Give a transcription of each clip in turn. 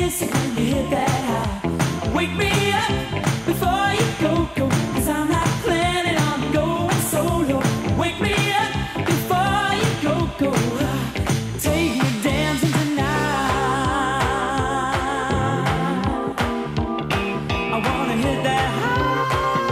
miss it when you hit that high. Wake me up before you go, 'cause I'm not planning on going solo. Wake me up before you go. Take me dancing tonight. I wanna hit that high.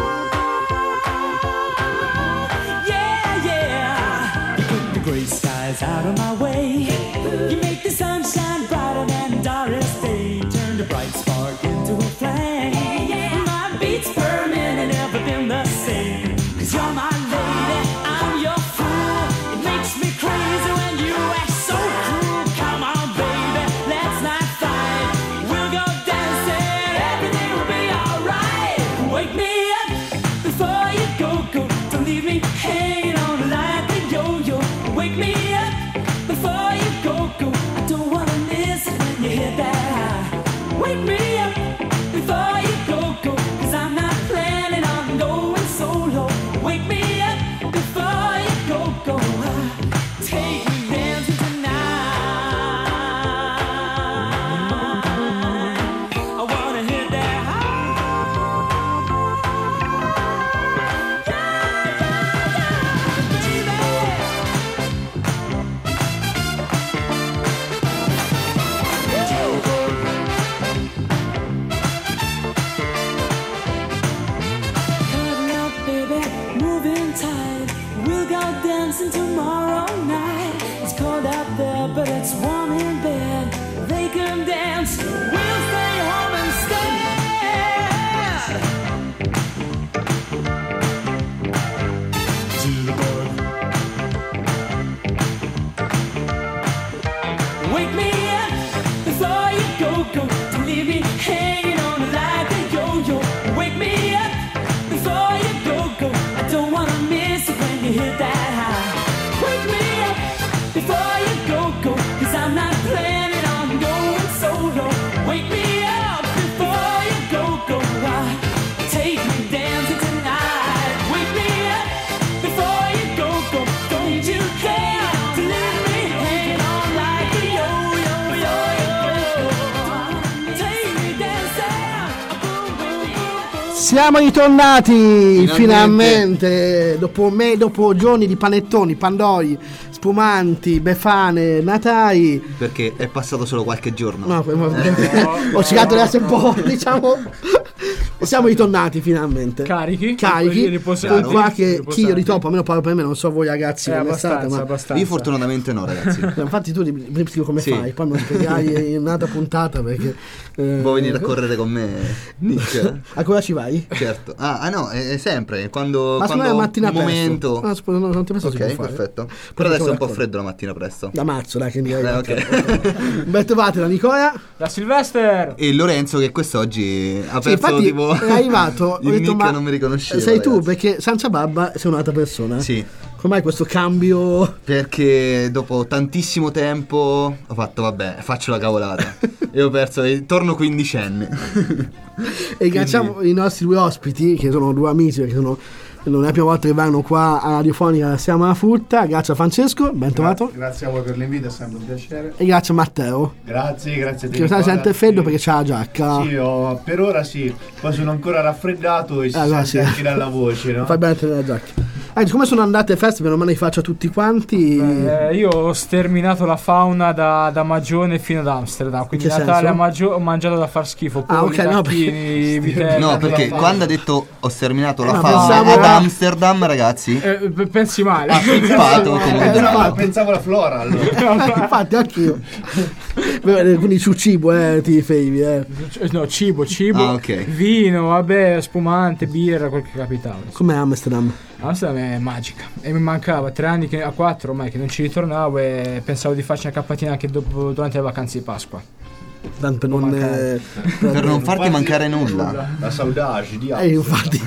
Yeah, yeah. You put the gray skies out of my way. You make the sunshine brighter than Doris Day. Turn the bright spark into a flame. My beats per minute never been the same. 'Cause you're my lady, I'm your fool. It makes me crazy when you act so cruel. Come on, baby, let's not fight. We'll go dancing, everything will be alright. Wake me up before you go. Don't leave me hanging on like a yo-yo. Wake me up before you go. I don't wanna miss it when you hit that high. Wake me up before you go. 'Cause I'm not planning on going solo. Wake me up before you go. Take me dancing tonight. I wanna hit that high. Cutting up, baby, moving tight. We'll go dancing tomorrow night. It's cold out there, but it's warm in bed. They can dance, we'll stay home instead. Wake me up before you go. Don't leave me hanging on like a yo-yo. Wake me up before you go. I don't wanna miss it when you hit that high. Wake me up before you go. 'Cause I'm not planning on going solo. Wake me up before you go. Take me dancing tonight. Wake me up before you go. Don't you care to leave me hanging on like a yo-yo. Take me dancing. Boom, boom, boom. Siamo ritornati finalmente dopo giorni di panettoni, pandori, spumanti, befane, natai. Perché è passato solo qualche giorno. No, ho cercato di essere un po', diciamo. Siamo ritornati finalmente. Carichi, con qualche chilo di troppo, almeno parlo per me, non so voi ragazzi come state, ma abbastanza. Io fortunatamente no, ragazzi. infatti tu mi spiego come Sì. fai, poi me lo spiegherai in un'altra puntata perché Vuoi venire a correre con me, Nick? a cosa ci vai? Certo. Ah no, è sempre quando Ma secondo me la mattina un momento. presto. Non ti penso si può Ok, fare. perfetto. Però adesso è un po' freddo la mattina presto. Da marzo, dai, che direi. Ok. Ben trovate da Nicola. Da Silvester. E Lorenzo che quest'oggi ha Sì, perso infatti tipo è arrivato, ho il detto, Nick ma non mi riconosceva. sei tu, ragazzi. perché senza barba sei un'altra persona. Sì, Com'è questo cambio? perché dopo tantissimo tempo ho fatto vabbè, faccio la cavolata. E ho perso e torno quindicenne. E ringraziamo i nostri due ospiti, che sono due amici, perché non è la prima volta che vanno qua a Radiofonica Siamo alla Frutta. Grazie a Francesco, ben trovato. Grazie a voi per l'invito, è sempre un piacere. E grazie a Matteo, Grazie a te. che sta sente freddo perché c'ha la giacca. Sì, per ora sì, poi sono ancora raffreddato e si allora sente sì. anche dalla voce, no? Fai bene a tenere la giacca. Come sono andate le feste? Meno male li faccio a tutti quanti. Io ho sterminato la fauna da Magione fino ad Amsterdam. Quindi In che Natale senso? ho mangiato da far schifo. Ah, Polli, ok, no, tacchini, vitelli. No, perché la quando ha detto ho sterminato la ma fauna pensavo ad era- Amsterdam, ragazzi, pensi male. ha pizzato come Pensavo alla flora allora. Infatti anch'io. Quindi su cibo ti feivi. No, cibo, Ah, ok. vino, vabbè, spumante, birra, quel che capitava. Com'è Amsterdam? Amsterdam è magica e mi mancava 3 anni, a 4 ormai che non ci ritornavo, e pensavo di farci una cappatina anche durante le vacanze di Pasqua. Per non, per non farti mancare nulla. La saudade di infatti.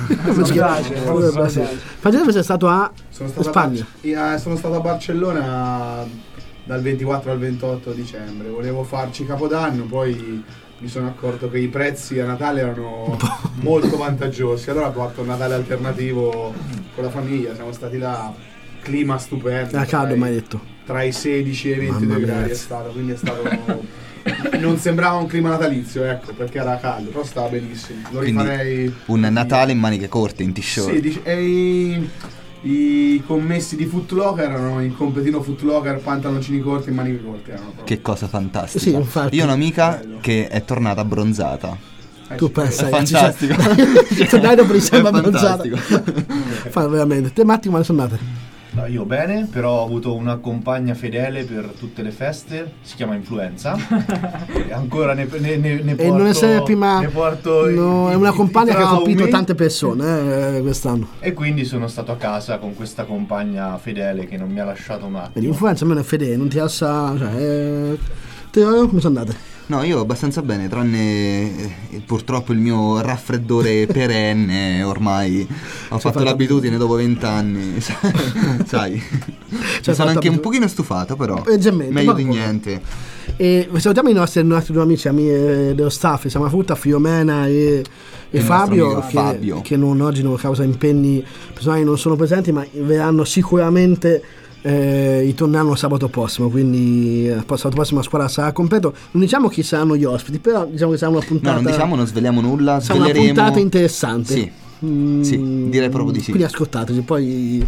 Francesco sei stato a Spagna. Sono stato a Barcellona dal 24 al 28 dicembre. Volevo farci Capodanno, poi mi sono accorto che i prezzi a Natale erano molto vantaggiosi. Allora ho fatto un Natale alternativo con la famiglia. Siamo stati là, clima stupendo. Caldo, mi hai detto. Tra i 16 e i 22 Mamma mia, gradi è ragazzi. stato, quindi è stato non sembrava un clima natalizio, ecco, perché era caldo, però stava benissimo. Lo Quindi rifarei. un Natale in maniche corte, in t-shirt. Sì, e i commessi di Foot Locker erano in completino Foot Locker, pantaloncini corti e maniche corte. Erano proprio. Che cosa fantastica. Sì, infatti. Io ho un'amica Bello. che è tornata abbronzata. Tu pensa, È ragazzi, fantastico. Tornare dopo di sembra È abbronzata. fantastico. Fa veramente. Te Matti, come sono andate? No, io bene, però ho avuto una compagna fedele per tutte le feste, si chiama Influenza. E ancora ne porto. E non essere prima. Ne porto No, i- è una i compagna che ha traumi. colpito tante persone quest'anno. E quindi sono stato a casa con questa compagna fedele che non mi ha lasciato mai. E l'influenza almeno è fedele, non ti lascia. Cioè, te come sono andate? No, io abbastanza bene, tranne purtroppo il mio raffreddore perenne, ormai ho fatto l'abitudine dopo 20 anni, sai. Mi sono fatto anche un abitudine. pochino stufato, però Leggermente, meglio ma di poco. niente. E salutiamo i nostri due amici dello staff, siamo a Frutta, Fiomena e Il Fabio, nostro amico Fabio. che oggi non causa impegni personali non sono presenti, ma verranno sicuramente. Ritorneranno sabato prossimo, quindi sabato prossimo la squadra sarà completo. Non diciamo chi saranno gli ospiti, però diciamo che sarà una puntata. No, non diciamo, non sveliamo nulla, sarà una sveleremo. puntata interessante. Sì. Sì, direi proprio di sì. Quindi ascoltateci, poi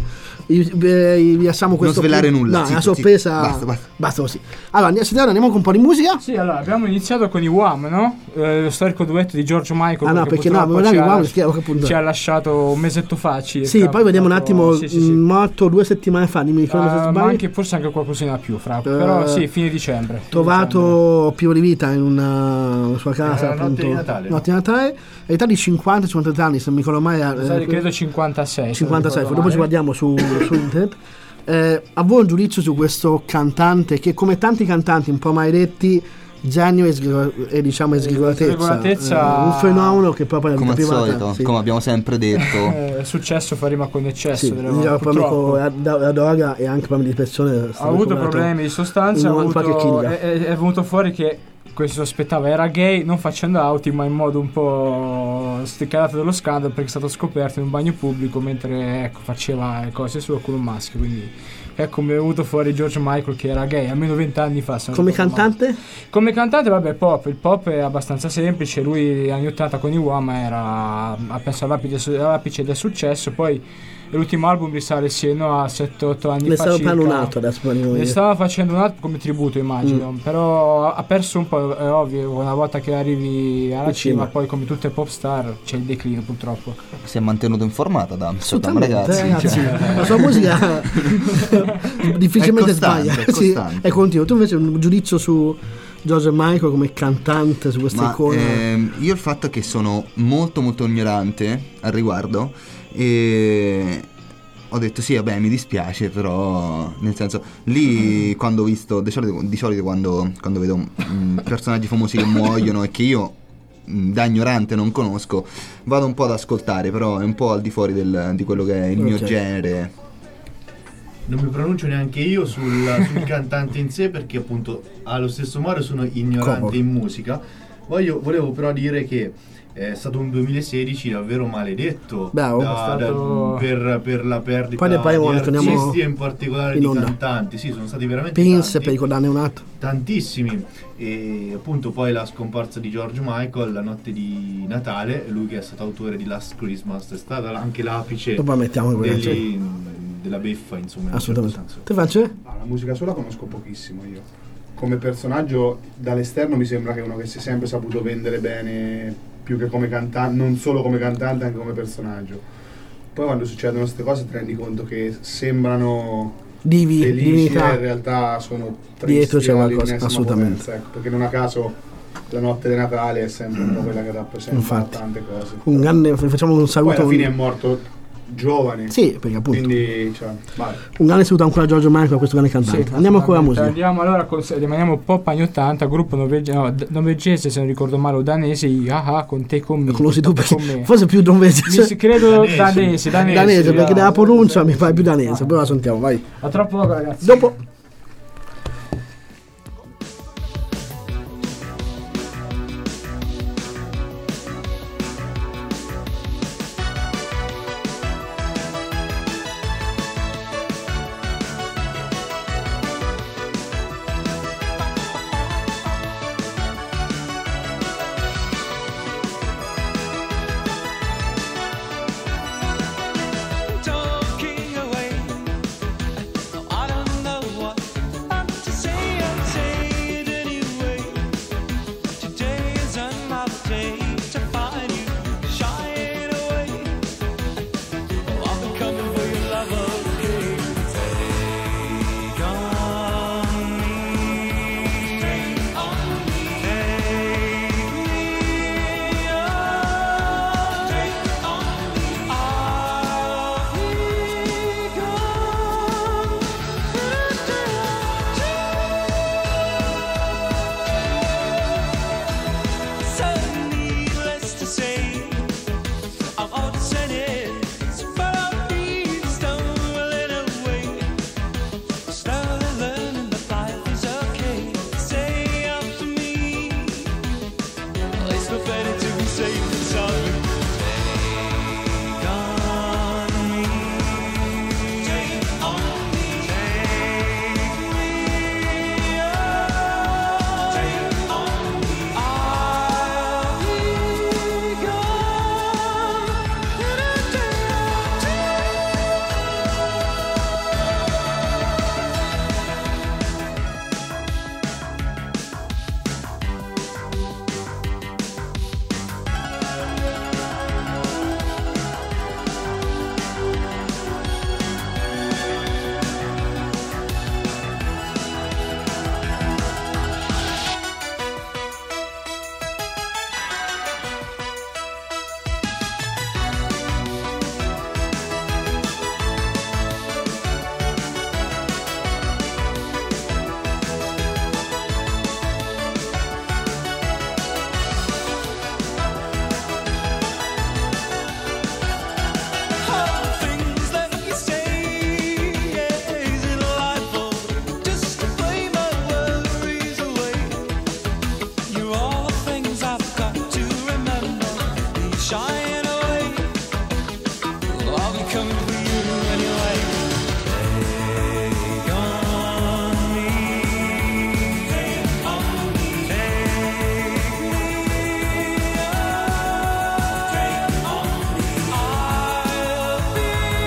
vi lasciamo questo. svelare nulla, No, è una zitto, sorpresa. zitto. Basta. Così. Allora, andiamo con un po' di musica. Sì, allora abbiamo iniziato con i Wham, no? Lo storico duetto di George Michael. Ah no, perché no, purtroppo magari ci ha- Wham, perché appunto. ci ha lasciato un mesetto fa circa. Sì, poi vediamo un attimo, Sì, sì. morto 2 settimane fa, dimmi ricordo se Ma sbaglio. anche forse anche qualcosina più, fra. Però sì, fine dicembre. Trovato privo di vita in una sua casa, Era la notte di Natale, no? Notte di Natale, all'età di 50-53 anni, se non mi ricordo mai. Credo 56. 56, dopo ci male. guardiamo su internet. A voi un giudizio su questo cantante che, come tanti cantanti un po' maledetti, genio e diciamo sregolatezza, un fenomeno che proprio Come al privata, solito, sì. come abbiamo sempre detto. Successo fa rima con eccesso. Sì, delle diciamo, volte, purtroppo. la droga e anche problemi di persone. Ha avuto problemi di sostanza, in qualche chimica. è venuto fuori che questo sospettava era gay, non facendo outing ma in modo un po' sticcato dello scandalo, perché è stato scoperto in un bagno pubblico mentre faceva le cose sue con un maschio. Quindi ecco, mi è venuto fuori George Michael che era gay almeno 20 anni fa, se non Come ricordo male. cantante? Come cantante, vabbè, pop. Il pop è abbastanza semplice. Lui anni 80 con i Wham era, penso, all'apice del successo. Poi l'ultimo album risale a 7-8 anni Ne fa stavo circa. parlando un altro adesso. Ne stava facendo un altro come tributo, immagino. Però ha perso un po', è ovvio. Una volta che arrivi alla cima, poi come tutte le pop star c'è il declino, purtroppo. Si è mantenuto informato da Amsterdam, Assolutamente, ragazzi. la sua musica difficilmente È costante, sbaglia. è Sì, costante. è continuo. Tu invece un giudizio su George Michael come cantante, su questa Ma icona? io il fatto è che sono molto molto ignorante al riguardo e ho detto sì, vabbè, mi dispiace, però nel senso lì quando ho visto di solito quando vedo personaggi famosi che muoiono e che io da ignorante non conosco, vado un po' ad ascoltare, però è un po' al di fuori di quello che è il mio Ok. genere. Non mi pronuncio neanche io sul cantante in sé, perché appunto allo stesso modo sono ignorante Comodo. in musica. Volevo però dire che è stato un 2016 davvero maledetto. Bravo. È stato- per la perdita Poi ne parliamo, di ne torniamo artisti e in particolare in di onda. cantanti. Sì, sono stati veramente Prince, tanti, per ricordarne un altro. tantissimi. E appunto poi la scomparsa di George Michael la notte di Natale, lui che è stato autore di Last Christmas, è stata anche l'apice Dopo mettiamo quella. della beffa, insomma, in un Assolutamente. certo senso. Te faccio? Ah, la musica sua la conosco pochissimo io. Come personaggio dall'esterno mi sembra che è uno che si è sempre saputo vendere bene, più che come cantante, non solo come cantante, anche come personaggio. Poi quando succedono queste cose ti rendi conto che sembrano felici e Divinità. in realtà sono Dietro c'è tristi qualcosa, all'ennesima assolutamente. potenza, ecco, perché non a caso la notte di Natale è sempre un po' quella che rappresenta Infatti. tante cose. Un grande, facciamo un Poi saluto. alla fine è morto giovane. Sì, perché appunto. Quindi, cioè, vai. Un grande saluto ancora a George Michael, questo grande cantante. Sì, Andiamo ancora alla musica. Andiamo allora, rimaniamo pop anni 80, gruppo norvegese, se non ricordo male, o danese, con te con me. Lo conosci tu con perché me. forse più danese. Credo Danese. Danese, perché dalla pronuncia mi pare più danese, però la sentiamo, vai. A troppo poco, ragazzi. Dopo. day to find you shying away. Oh, I'll be coming for your love, okay? Take on me. Take on me. Take me on. Take on me. I'll be gone. So needless to say, I'm all descended, but I'll be stumbling away, slowly learning that life is okay. Say after me, it's no better to be safe than sorry. Take on me. Take on me. Take me on. Take on me. I'll be gone. All the things that you say, yeah, is it life or just to play my worries away? You're all the things I've got to remember. Be shying away. Oh, I'll be coming for you anyway. Take on me. Take on me. Take me on. Take on me. I'll be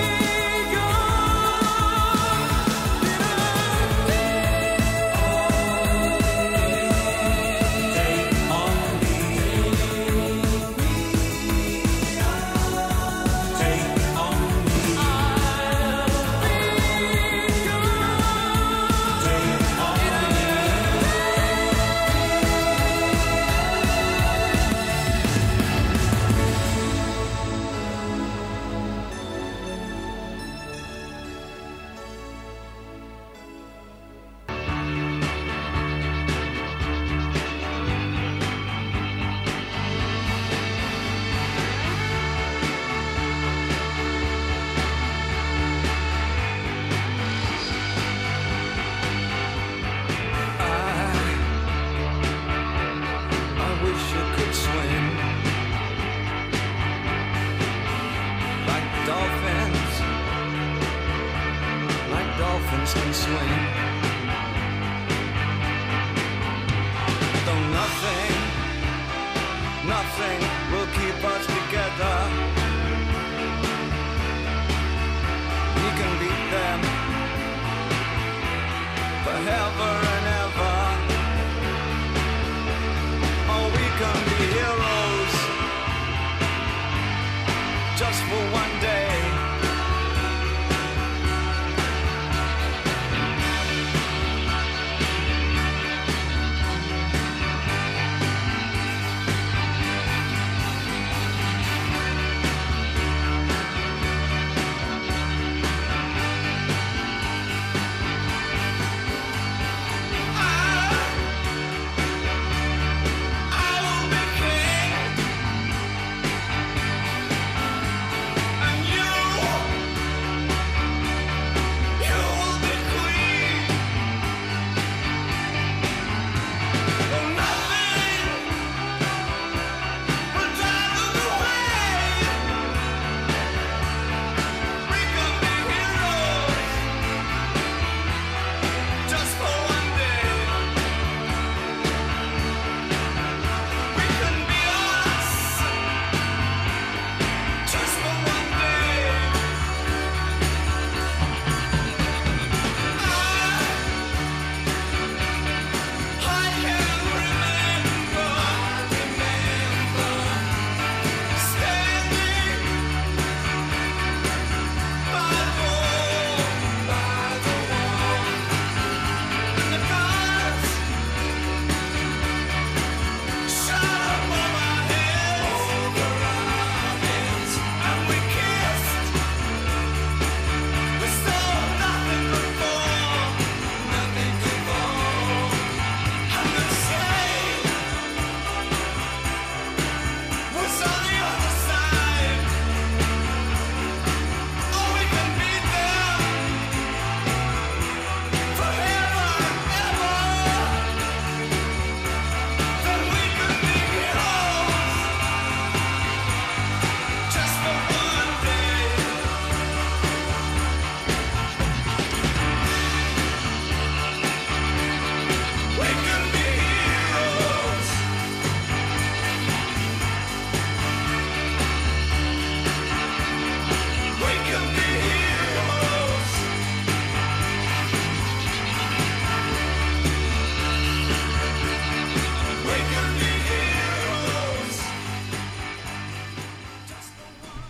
I wish I could swim like dolphins can swim. Though nothing will keep us together. We can beat them forever and ever. Oh, we can be heroes just for one day.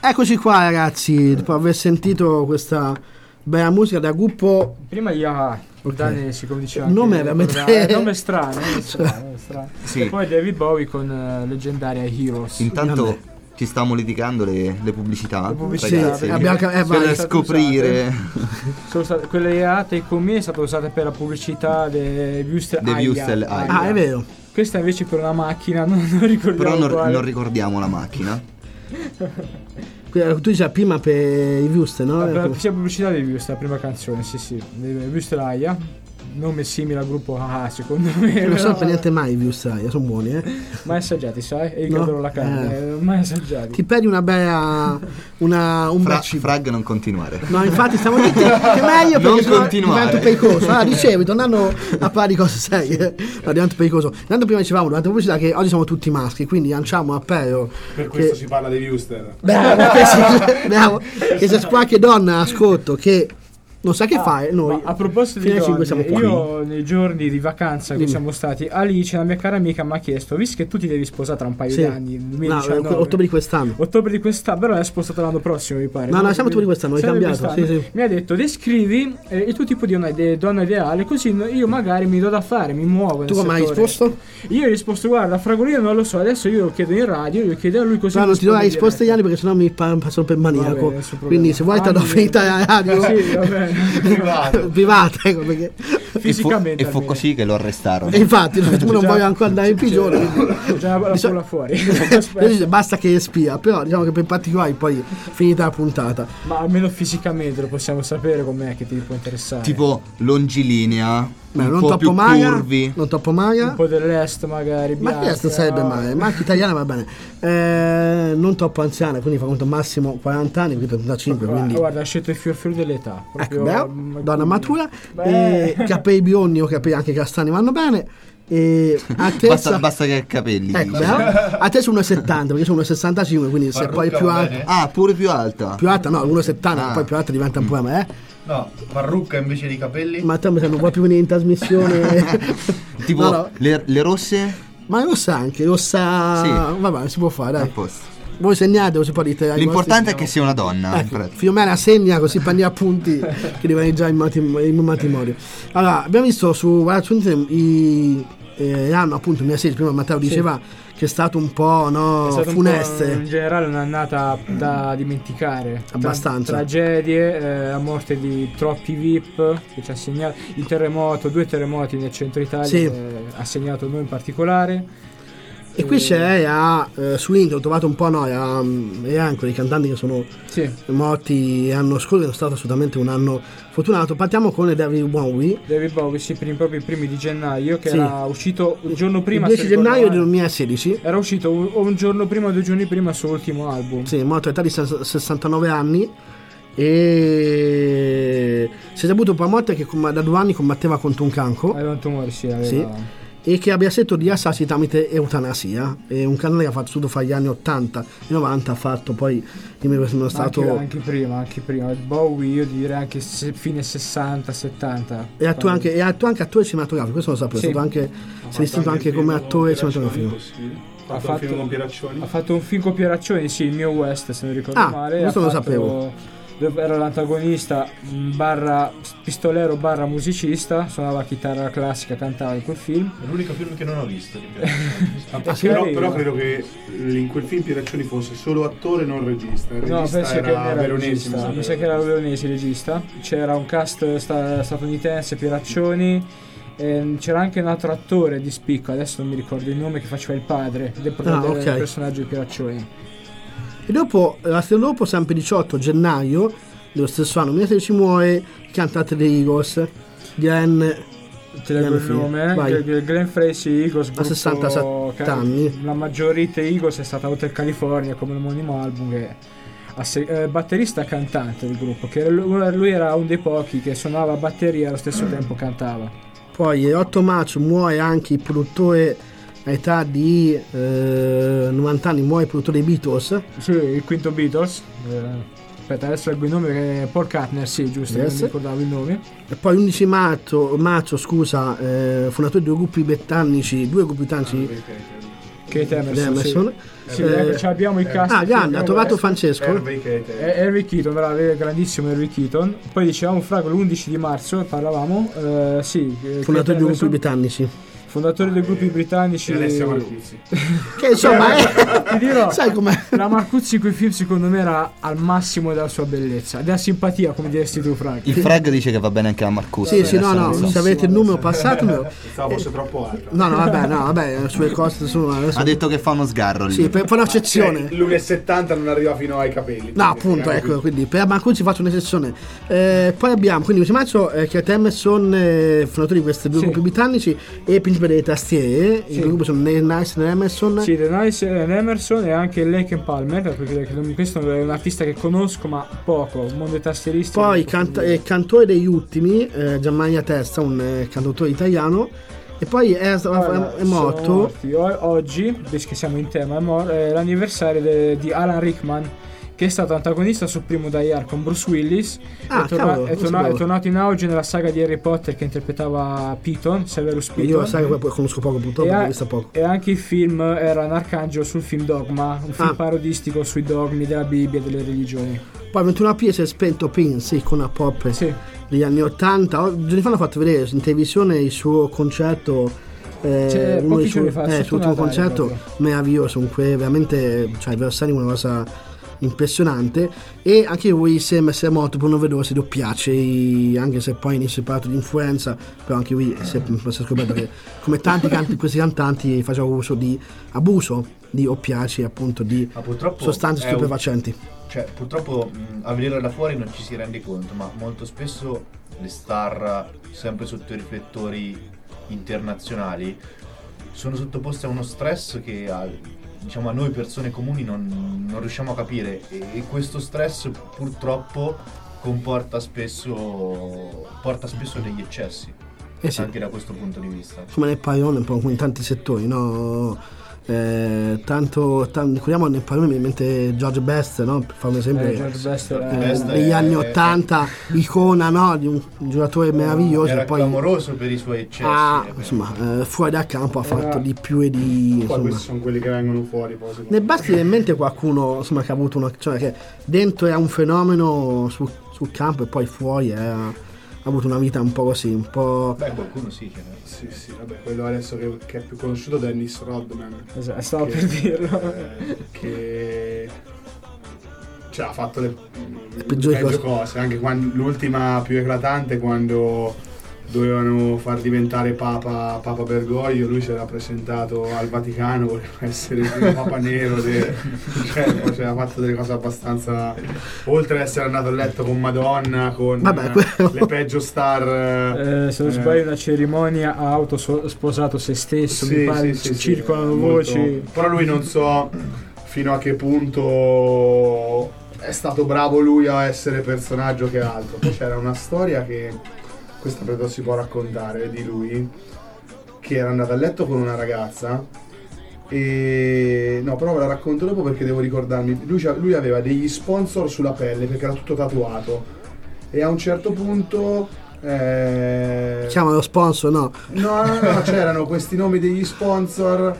Eccoci qua ragazzi, dopo aver sentito questa bella musica da gruppo. Prima Yaha, danesi, come diceva. Il nome è veramente nome strano. Sì. E poi David Bowie con leggendaria Heroes. Intanto ci stiamo litigando le pubblicità. Le pubblicità, ragazzi, perché abbiamo per scoprire quelle Yaha con me è stata usata per la pubblicità dei Wüstel Aia. Ah, è vero. Questa invece per una macchina, non ricordiamo però quale. non ricordiamo la macchina. Tu dici prima per i Wüstel, no? Sia pubblicità dei Wüstel, la prima canzone, sì. Wüstel Aia, nome simile al gruppo AHA secondo me. Non so per niente mai i Wüstel, sono buoni, Mai assaggiati, sai? E io No? che adoro la carne, mai assaggiati. Ti perdi una bella un bel cibo. Frag, non continuare. No, infatti stiamo dicendo che è meglio Non perché sennò continuare. divento pericoso. Ah, dicevi, tornando a parlare di cose serie, no, divento pericoso. Intanto prima dicevamo durante la pubblicità che oggi siamo tutti maschi, quindi lanciamo un appello. Per questo si parla dei Wüster. Bravo, che se qualche donna ascolto che non sa che fare, noi Ma a proposito di fino alle 5 siamo donne, qua. io nei giorni di vacanza che Dimmi. siamo stati, Alice, la mia cara amica, mi ha chiesto, visto che tu ti devi sposare tra un paio Sì. di anni, No, 2019, ottobre di quest'anno. ottobre di quest'anno, però è spostato l'anno prossimo mi pare. No, siamo ottobre di quest'anno, hai Siamo cambiato, quest'anno. sì. Mi ha detto descrivi il tuo tipo di donna ideale, così io magari mi do da fare, mi muovo nel Tu come hai settore. risposto? Io ho risposto guarda Fragolino non lo so, adesso io lo chiedo in radio, io chiedo a lui così. No, non ti do la rispondo risposta agli diretta. anni perché sennò mi passano per maniaco. Va bene, nessun problema. Quindi se vuoi te la do Anni- finita la radio. Sì, va bene. Privata, ecco perché. Fisicamente E fu almeno. così che lo arrestarono. E infatti tu non Già. voglio ancora andare in prigione. quindi- Già la Diciamo- pulla fuori. Io dico, basta che spia, però diciamo che per particolari poi finita la puntata. Ma almeno fisicamente lo possiamo sapere com'è che ti può interessare. Tipo longilinea, Beh, un non po' troppo più magra, curvi. non troppo magra. un po' dell'est magari. Ma bianca, questo sarebbe male, ma anche italiana va bene. Non troppo anziana, quindi fa conto massimo 40 anni, quindi 35, quindi Guarda, ha scelto il fior dell'età. ecco, proprio, beh, donna matura, Beh. capelli biondi o capelli anche castani vanno bene. E altezza, Basta che hai capelli. ecco, a te sono 1,70 perché sono 1,65, quindi se poi Parrucca più va alta, bene? Ah, pure più alta. più alta no, 1,70, Ah. poi più alta diventa un problema, No, parrucca invece di capelli? Ma te mi sembra un po' più venire in trasmissione. Tipo No, no. Le rosse? Ma rossa anche, rossa. Sì. Vabbè, si può fare, A dai. posto. Voi segnate o si può dire. L'importante è che sia una donna. Ecco, Fiumena segna così prendiamo appunti che rimane già in matrimonio. Allora, abbiamo visto su hanno appunto mia serie, prima Matteo diceva che è stato un po' È stato funeste. un po', in generale un'annata da dimenticare. Abbastanza. Tragedie, la morte di troppi VIP che ci ha segnato, il terremoto, 2 terremoti nel centro Italia Sì. ha segnato noi in particolare. E qui c'è su internet ho trovato un po' e anche dei cantanti che sono Sì, morti l'anno scorso, è stato assolutamente un anno fortunato. Partiamo con David Bowie. David Bowie, sì, proprio i primi di gennaio, che Sì. era uscito un giorno prima. il 10 se gennaio ricordo del male. 2016. Era uscito un giorno prima o 2 giorni prima il suo ultimo album. Sì, morto all'età di 69 anni e si è saputo per morte che da 2 anni combatteva contro un cancro. Aveva un tumore, sì, aveva. Sì. E che abbia scelto di assassi tramite eutanasia. È un canale che ha fatto tutto fra gli anni 80 e 90, ha fatto poi sono stato Anche prima. Bowie io direi anche fine 60, 70. e attua anche attore cinematografico, questo lo sapevo, Sì. è stato anche si è distinto anche come attore cinematografico. Ha fatto un film con Pieraccioni. Ha fatto un film con Pieraccioni, sì, il mio West, se non ricordo Ah, male. questo ha lo fatto- sapevo. Era l'antagonista barra pistolero barra musicista, suonava chitarra classica, cantava in quel film. È l'unico film che non ho visto di Pieraccioni. sì? Però credo che in quel film Pieraccioni fosse solo attore, non regista. Il No, regista penso che non era era Veronesi. regista. Mi sa che era Veronesi regista. C'era un cast statunitense, Pieraccioni. C'era anche un altro attore di spicco, adesso non mi ricordo il nome, che faceva il padre del ok. personaggio di Pieraccioni. E dopo, la sera dopo, sempre 18 gennaio dello stesso anno 2016, muore il cantante dei Eagles, Glenn. Ti leggo il Glenn nome, Frey. Glenn Frey, sì, Eagles, gruppo 67 anni. La maggiorite Eagles è stata Hotel California come l'omonimo album, che batterista e cantante del gruppo, che lui era uno dei pochi che suonava batteria e allo stesso tempo cantava. Poi l'8 maggio muore anche il produttore all'età di 90 anni, muore il produttore dei Beatles. Sì, il quinto Beatles. Aspetta, adesso leggo il nome, che è Paul Kantner, sì, giusto, Yes. non mi ricordavo il nome. E poi l'11 maggio, fondatore di due gruppi britannici, Kate Emerson. Emerson. Sì, ce l'abbiamo i cast. Grande, ha trovato Francesco. Harvey Keaton, bravo, grandissimo Harvey Keaton. Poi dicevamo Frago l'11 di marzo, parlavamo, fondatore dei gruppi britannici. Fondatore dei gruppi britannici. Alessio Marcuzzi. Che insomma ti dirò, sai com'è? La Marcuzzi in quei film secondo me era al massimo della sua bellezza, della simpatia, come diresti tu, Frank. Il Frag dice che va bene anche la Marcuzzi. Sì, no, se avete il numero passatemelo. Pensavo fosse troppo alto. No, vabbè, le sue cose sono Ha detto che fa uno sgarro lì. Sì, per un'eccezione. L'1,70 non arriva fino ai capelli. No, appunto, ecco, quindi per Marcuzzi faccio un'eccezione. Poi abbiamo, quindi 11 marzo, Kate Emerson, fondatore di questi due gruppi britannici, e principe delle tastiere. I gruppi sono Neil Nice e Emerson. Sì, The Nice and Emerson e anche Lake Palmer, perché questo è un artista che conosco ma poco, un mondo dei tastieristi. Poi cantore degli ultimi, Gianmaria Testa, un cantautore italiano. E poi è morto oggi, visto che siamo in tema, è l'anniversario di Alan Rickman, che è stato antagonista sul primo Die Hard con Bruce Willis. È tornato in auge nella saga di Harry Potter, che interpretava Piton, Severus Piton. Io la saga conosco poco, purtroppo l'ho vista poco. E anche il film era un arcangelo sul film Dogma, un film parodistico sui dogmi della Bibbia e delle religioni. Poi il 21 aprile si è spento Prince, icona pop degli anni 80. Giorni fa hanno fatto vedere in televisione il suo concerto, pochi giorni fa, il suo ultimo concerto proprio meraviglioso, comunque veramente, cioè i Versani, una cosa impressionante. E anche lui sembra essere morto per un'overdose di oppiacei, anche se poi inizia parlato di influenza, però anche lui si è scoperto che, come tanti questi cantanti, faceva uso di abuso di oppiacei, appunto di sostanze stupefacenti. Cioè, purtroppo a venire da fuori non ci si rende conto, ma molto spesso le star, sempre sotto i riflettori internazionali, sono sottoposte a uno stress che a noi persone comuni non riusciamo a capire, e questo stress purtroppo porta spesso degli eccessi, anche da questo punto di vista. Come nel pallone, un po' come in tanti settori, no? Ricordiamo nel pallone in mente George Best, no? Per fare un esempio, George Best negli anni 80, icona, no? Di un giocatore meraviglioso. Era poi clamoroso per i suoi eccessi. Fuori dal campo ha fatto di più e di. Poi questi sono quelli che vengono fuori. Poi, nel basket viene in mente qualcuno, insomma, che ha avuto che dentro è un fenomeno sul campo e poi fuori ha avuto una vita un po' così, un po'. Beh, qualcuno sì. Sì, vabbè, quello adesso che è più conosciuto, Dennis Rodman. Esatto, stavo per dirlo. Che ha fatto le peggiori cose. Anche quando, l'ultima più eclatante, quando dovevano far diventare Papa Bergoglio, lui si era presentato al Vaticano, voleva essere il primo Papa nero, ha fatto delle cose abbastanza, oltre ad essere andato a letto con Madonna, con le peggio star, se non sbaglio una cerimonia, ha autosposato se stesso, mi pare, circolano voci molto. Però lui non so fino a che punto è stato bravo lui a essere personaggio che altro. Poi c'era una storia che questa però si può raccontare di lui, che era andato a letto con una ragazza e però ve la racconto dopo perché devo ricordarmi. Lui aveva degli sponsor sulla pelle perché era tutto tatuato, e a un certo punto chiama lo sponsor, no, c'erano questi nomi degli sponsor,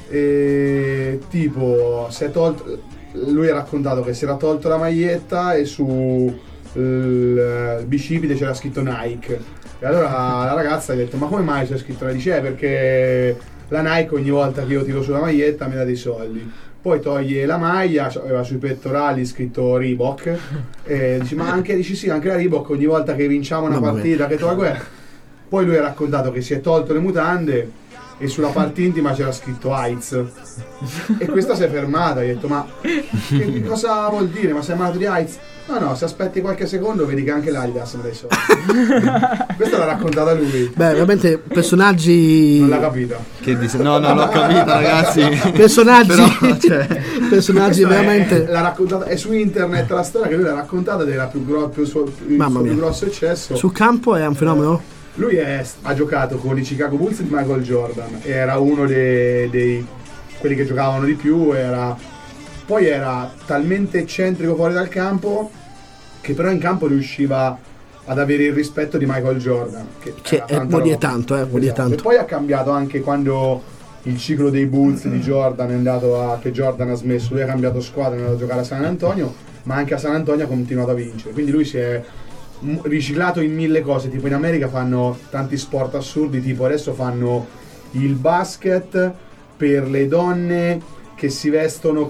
tipo si è tolto, lui ha raccontato che si era tolto la maglietta e su il bicipite c'era scritto Nike, e allora la ragazza gli ha detto: ma come mai c'è scritto Nike? Dice perché la Nike ogni volta che io tiro sulla maglietta mi dà dei soldi. Poi toglie la maglia, aveva sui pettorali scritto Reebok, e dice ma anche la Reebok ogni volta che vinciamo una partita che tolgo è. Poi lui ha raccontato che si è tolto le mutande e sulla parte intima c'era scritto AIDS, e questa si è fermata, gli ha detto: ma che cosa vuol dire? Ma sei malato di AIDS? No, se aspetti qualche secondo vedi che anche l'Adidas me dai soldi. Questa l'ha raccontata lui. Beh, veramente personaggi. Non l'ha capita. Che dice? No, non l'ho capita, ragazzi. Personaggi. Però, personaggi veramente. L'ha raccontata, è su internet la storia che lui l'ha raccontata del più grosso eccesso. Sul campo è un fenomeno? Lui ha giocato con i Chicago Bulls di Michael Jordan, era uno dei quelli che giocavano di più, poi era talmente eccentrico fuori dal campo che però in campo riusciva ad avere il rispetto di Michael Jordan, che vuol dire tanto, vuol dire tanto. E poi ha cambiato anche quando il ciclo dei Bulls di Jordan è andato che Jordan ha smesso, lui ha cambiato squadra, è andato a giocare a San Antonio, ma anche a San Antonio ha continuato a vincere, quindi lui si è riciclato in 1000 cose. Tipo in America fanno tanti sport assurdi, tipo adesso fanno il basket per le donne che si vestono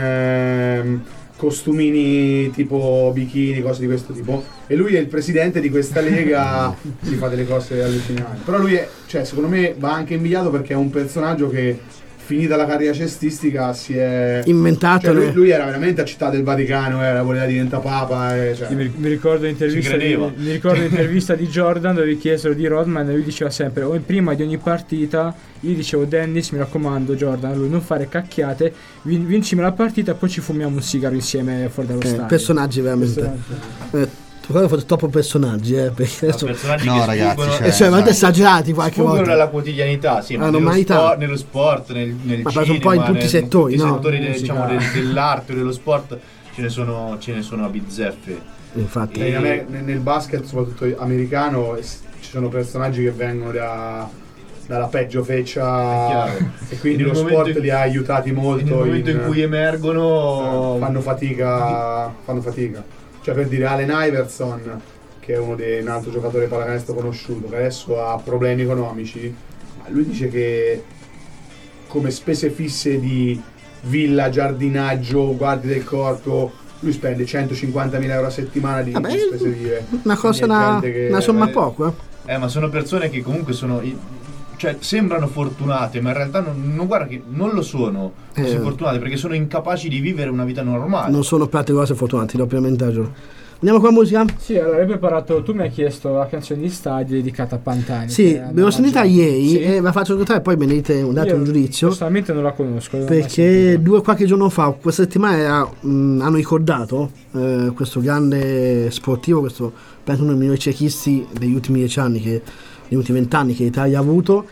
con costumini tipo bikini, cose di questo tipo, e lui è il presidente di questa lega. Si fa delle cose allucinanti, però lui è, cioè, secondo me va anche invidiato perché è un personaggio che finita la carriera cestistica si è inventato, cioè, lui era veramente a Città del Vaticano, voleva diventare papa, cioè. Mi ricordo l'intervista di Jordan dove gli chiesero di Rodman e lui diceva sempre, o in prima di ogni partita io dicevo: Dennis, mi raccomando Jordan, lui non fare cacchiate, vincimi la partita, poi ci fumiamo un sigaro insieme fuori dallo stadio. Personaggi veramente tu hai fatto troppo personaggi, perché adesso personaggi no, che ragazzi, veramente esagerati qualche volta nella quotidianità, sì, ma nello sport, nel ma cinema, un po' in tutti i settori, no? settori diciamo dell'arte, dello sport, ce ne sono a bizzeffe. Infatti nel basket, soprattutto americano, ci sono personaggi che vengono dalla peggio feccia, e quindi lo sport li ha aiutati molto. Nel momento in cui emergono fanno fatica. Cioè, per dire, Allen Iverson, che è un altro giocatore pallacanestro conosciuto, che adesso ha problemi economici, lui dice che come spese fisse di villa, giardinaggio, guardie del corpo, lui spende 150.000 euro a settimana di spese vive. Una cosa, una somma poco, ma sono persone che comunque cioè sembrano fortunate, ma in realtà non guarda che non lo sono così fortunate, perché sono incapaci di vivere una vita normale. Non sono piatti cose fortunati, do pienamente ragione. Andiamo con la musica? Sì, allora hai preparato, tu mi hai chiesto la canzone di Stadio dedicata a Pantani. Sì, l'ho sentita ieri e la faccio ascoltare e poi me ne date un giudizio. Personalmente non la conosco. Perché qualche giorno fa, questa settimana, hanno ricordato questo grande sportivo, questo penso uno dei migliori cechisti degli ultimi 10 anni, negli ultimi 20 anni che l'Italia ha avuto,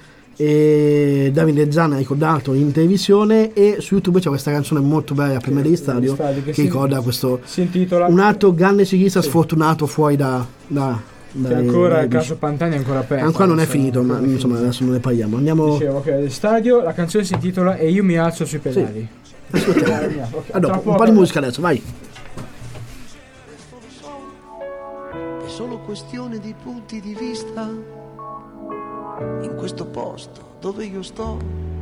e Davide Zan ha ricordato in televisione, e su YouTube c'è questa canzone molto bella prima degli Stadio che ricorda questo, si intitola un altro grande ciclista sfortunato fuori da che ancora il caso Pantani è ancora aperto, ancora non è finito, ma insomma adesso non ne parliamo. Andiamo. Dicevo, ok, Stadio, la canzone si intitola E io mi alzo sui pedali. Sì. Allora, un po' di musica adesso, vai. È solo questione di punti di vista. In questo posto dove io sto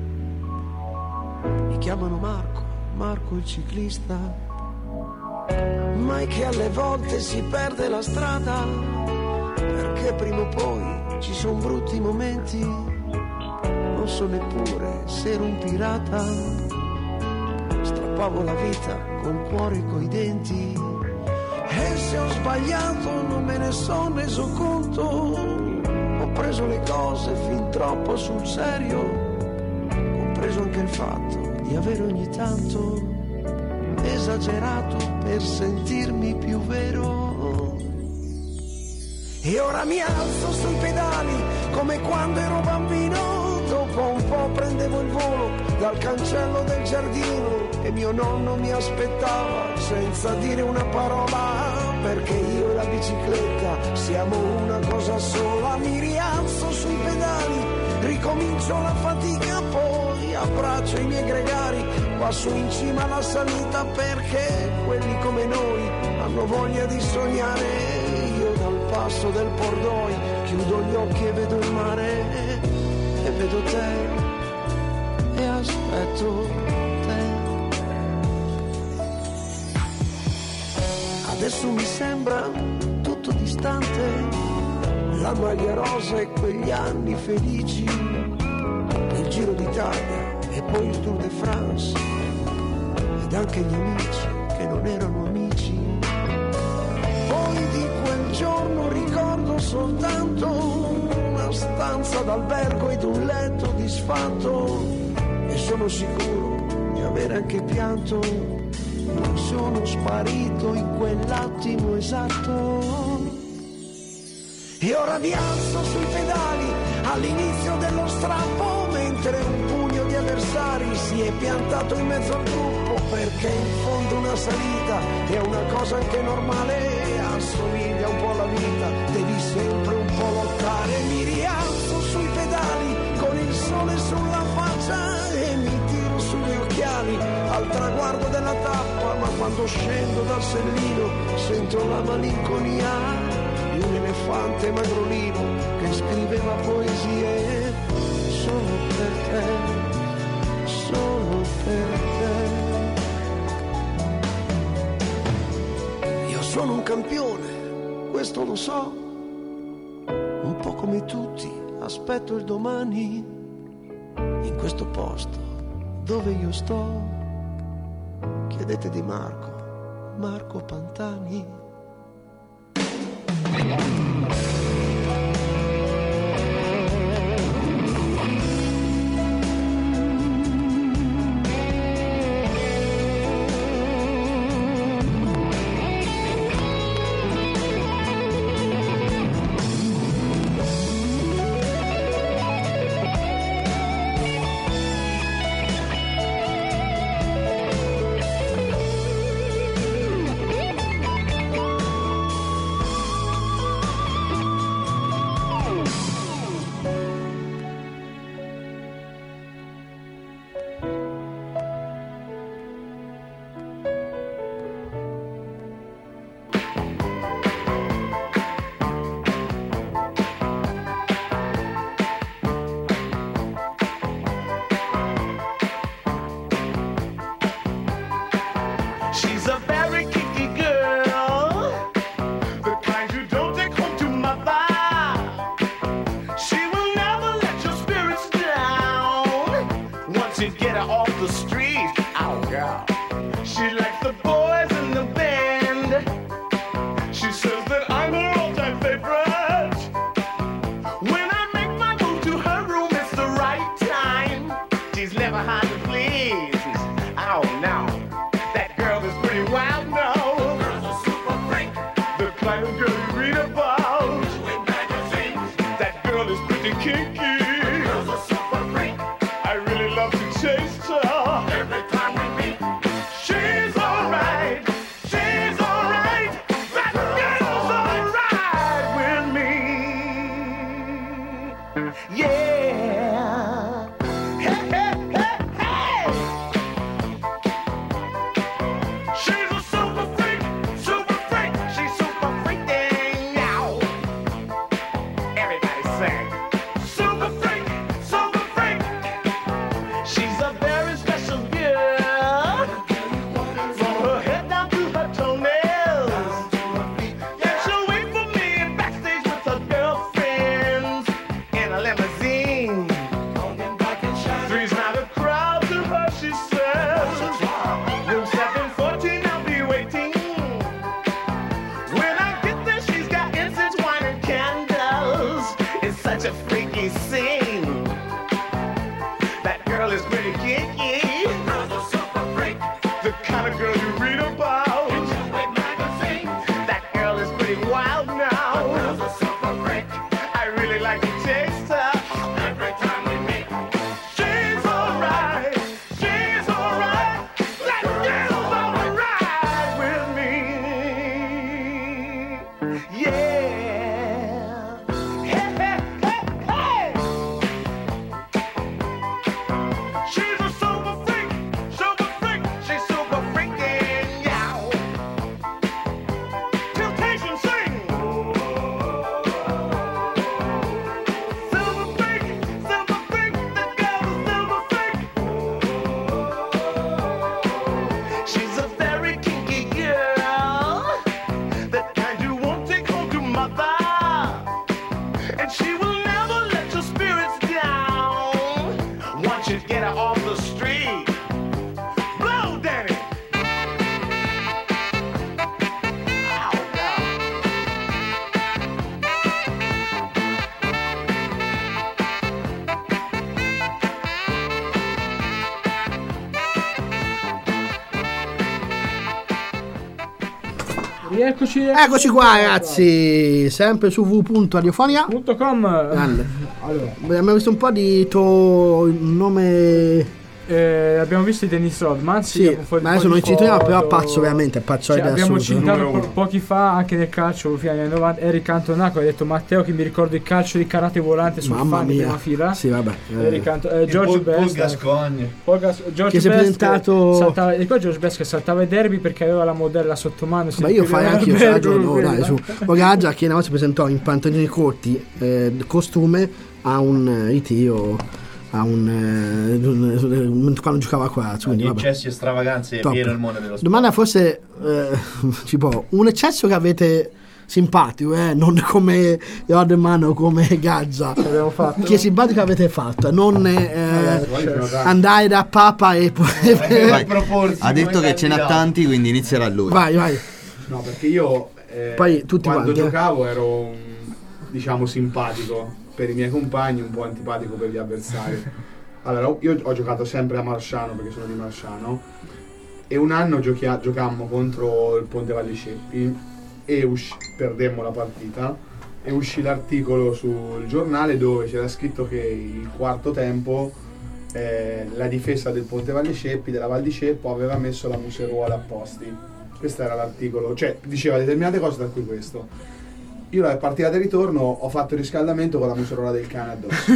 mi chiamano Marco il ciclista, ma è che alle volte si perde la strada, perché prima o poi ci sono brutti momenti. Non so neppure se ero un pirata, strappavo la vita col cuore e coi denti, e se ho sbagliato non me ne sono reso conto. Ho preso le cose fin troppo sul serio, compreso anche il fatto di avere ogni tanto esagerato per sentirmi più vero. E ora mi alzo sui pedali come quando ero bambino, dopo un po' prendevo il volo dal cancello del giardino e mio nonno mi aspettava senza dire una parola, perché io e la bicicletta siamo una cosa sola. Mi rialzo sui pedali, ricomincio la fatica, poi abbraccio i miei gregari qua su in cima alla salita, perché quelli come noi hanno voglia di sognare. Io dal passo del Pordoi chiudo gli occhi e vedo il mare, e vedo te e aspetto te. Adesso mi sembra tutto distante, la maglia rosa e quegli anni felici, il Giro d'Italia e poi il Tour de France, ed anche gli amici che non erano amici. Poi di quel giorno ricordo soltanto una stanza d'albergo ed un letto disfatto, e sono sicuro di avere anche pianto. Sono sparito in quell'attimo esatto. E ora mi alzo sui pedali all'inizio dello strappo, mentre un pugno di avversari si è piantato in mezzo al gruppo, perché in fondo una salita è una cosa anche normale, assomiglia un po' alla vita, devi sempre un po' lottare. Mi rialzo sui pedali con il sole sulla faccia, al traguardo della tappa, ma quando scendo dal sellino sento la malinconia di un elefante magrolino che scriveva poesie solo per te, solo per te. Io sono un campione, questo lo so, un po' come tutti, aspetto il domani, in questo posto dove io sto. Chiedete di Marco Pantani. Eccoci qua ragazzi, sempre su www.radiofonia.com. Allora, abbiamo visto un po' di tuo nome abbiamo visto i Dennis Rodman. Sì, ma adesso non ci troviamo, però pazzo veramente, pazzo cioè, abbiamo assurdo. citato pochi fa anche nel calcio fino agli anni 90 Eric Cantona, che ha detto Matteo che mi ricordo il calcio di karate volante sul Mamma fan di mia. prima fila. Sì, vabbè. George Paul Best Gascogne. George Che si è Best presentato- saltava, ricordo George Best che saltava i derby perché aveva la modella sotto mano. Ma io farei anche io, dai, su. Ogaggia che una volta si presentò in pantaloni corti, costume a un IT o a quando giocava qua. Quindi, Di vabbè. eccessi e stravaganze è Top. pieno il mondo dello sport. Domanda forse tipo un eccesso che avete simpatico, non come Rodman o come Gazza, Abbiamo fatto. che simpatico avete fatto, non andare da Papa e poi Vai. Proporsi Ha detto come che ce n'ha candidato. tanti, quindi inizierà lui. vai. No, perché io Poi tutti quando quanti, giocavo ero diciamo simpatico per i miei compagni, un po' antipatico per gli avversari. Allora, io ho giocato sempre a Marsciano perché sono di Marsciano e un anno giocammo contro il Ponte Vallisceppi e perdemmo la partita e uscì l'articolo sul giornale dove c'era scritto che il quarto tempo la difesa del Ponte Vallisceppi, della Val di Ceppo, aveva messo la museruola a posti. Questo era l'articolo, cioè diceva determinate cose, tra cui questo. Io la partita di ritorno ho fatto il riscaldamento con la museruola del cane addosso.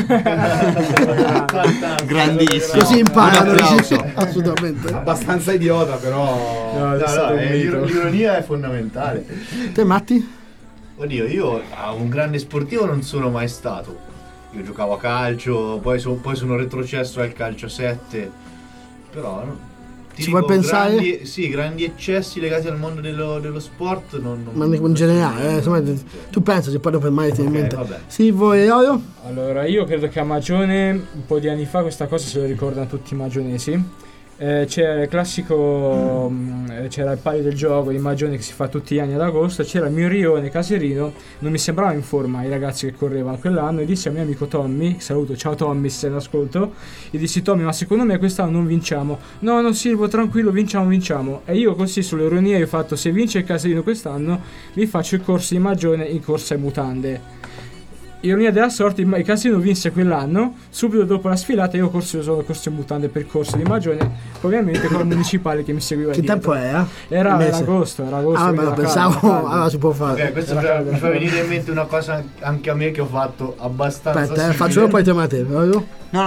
Grandissimo. così imparano, Un applauso. assolutamente. Abbastanza idiota, però. No, è stato un mito. L'ironia è fondamentale. Te Matti? Oddio, io un grande sportivo non sono mai stato. Io giocavo a calcio, poi sono retrocesso al calcio 7. Però ti Ci vuoi pensare? grandi eccessi legati al mondo dello sport Ma in generale, insomma, tu pensa se poi dopo mai ti in Ok, mente. vabbè. Sì, voi Oro? Allora, io credo che a Magione un po' di anni fa questa cosa se lo ricordano tutti i magionesi. C'era il classico, c'era il palio del gioco di Magione che si fa tutti gli anni ad agosto. C'era il mio rione caserino, non mi sembrava in forma i ragazzi che correvano quell'anno. E dissi al mio amico Tommy, saluto, ciao Tommy se sei in ascolto. Gli dissi Tommy, ma secondo me quest'anno non vinciamo. No Silvo, tranquillo, vinciamo. E io così sull'ironia io ho fatto, se vince il caserino quest'anno vi faccio il corso di Magione in corsa ai mutande. Ironia della sorte, il casino vinse quell'anno. Subito dopo la sfilata io corso in mutande per il corso di Magione, ovviamente con il municipale che mi seguiva Che dietro. tempo è? Era Mese? agosto. Ah, quindi ma era pensavo, caldo. allora si può fare. Ok, questo mi fa venire in mente una cosa anche a me che ho fatto abbastanza Aspetta, simile. faccio poi te Matteo. No,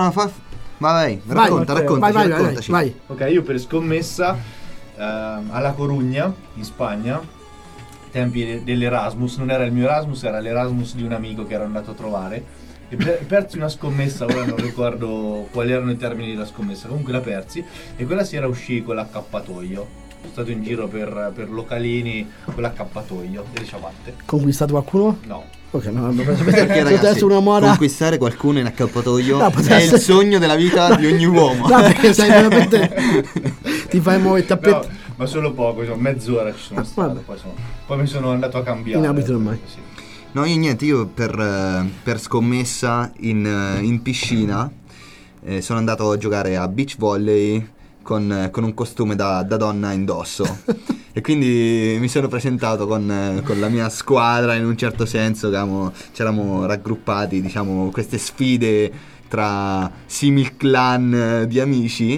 vai, raccontaci. Vai. Ok, io per scommessa alla Corugna, in Spagna, tempi dell'Erasmus, non era il mio Erasmus, era l'Erasmus di un amico che ero andato a trovare e persi una scommessa, ora non ricordo quali erano i termini della scommessa, comunque la persi e quella sera uscì con l'accappatoio. Sono stato in giro per localini con l'accappatoio e le ciabatte. Conquistato qualcuno? No. Ok, no, Perché ragazzi, essere una mora. conquistare qualcuno in accappatoio No, è potrebbe il essere- sogno della vita di ogni uomo. No, perché sai veramente ti fai muovere il tappeto. No, ma solo poco, insomma, mezz'ora ci sono stato, poi mi sono andato a cambiare. In abito ormai. Sì. No, io per scommessa in piscina sono andato a giocare a beach volley con un costume da donna indosso e quindi mi sono presentato con la mia squadra, in un certo senso c'eravamo raggruppati, diciamo, queste sfide tra simil clan di amici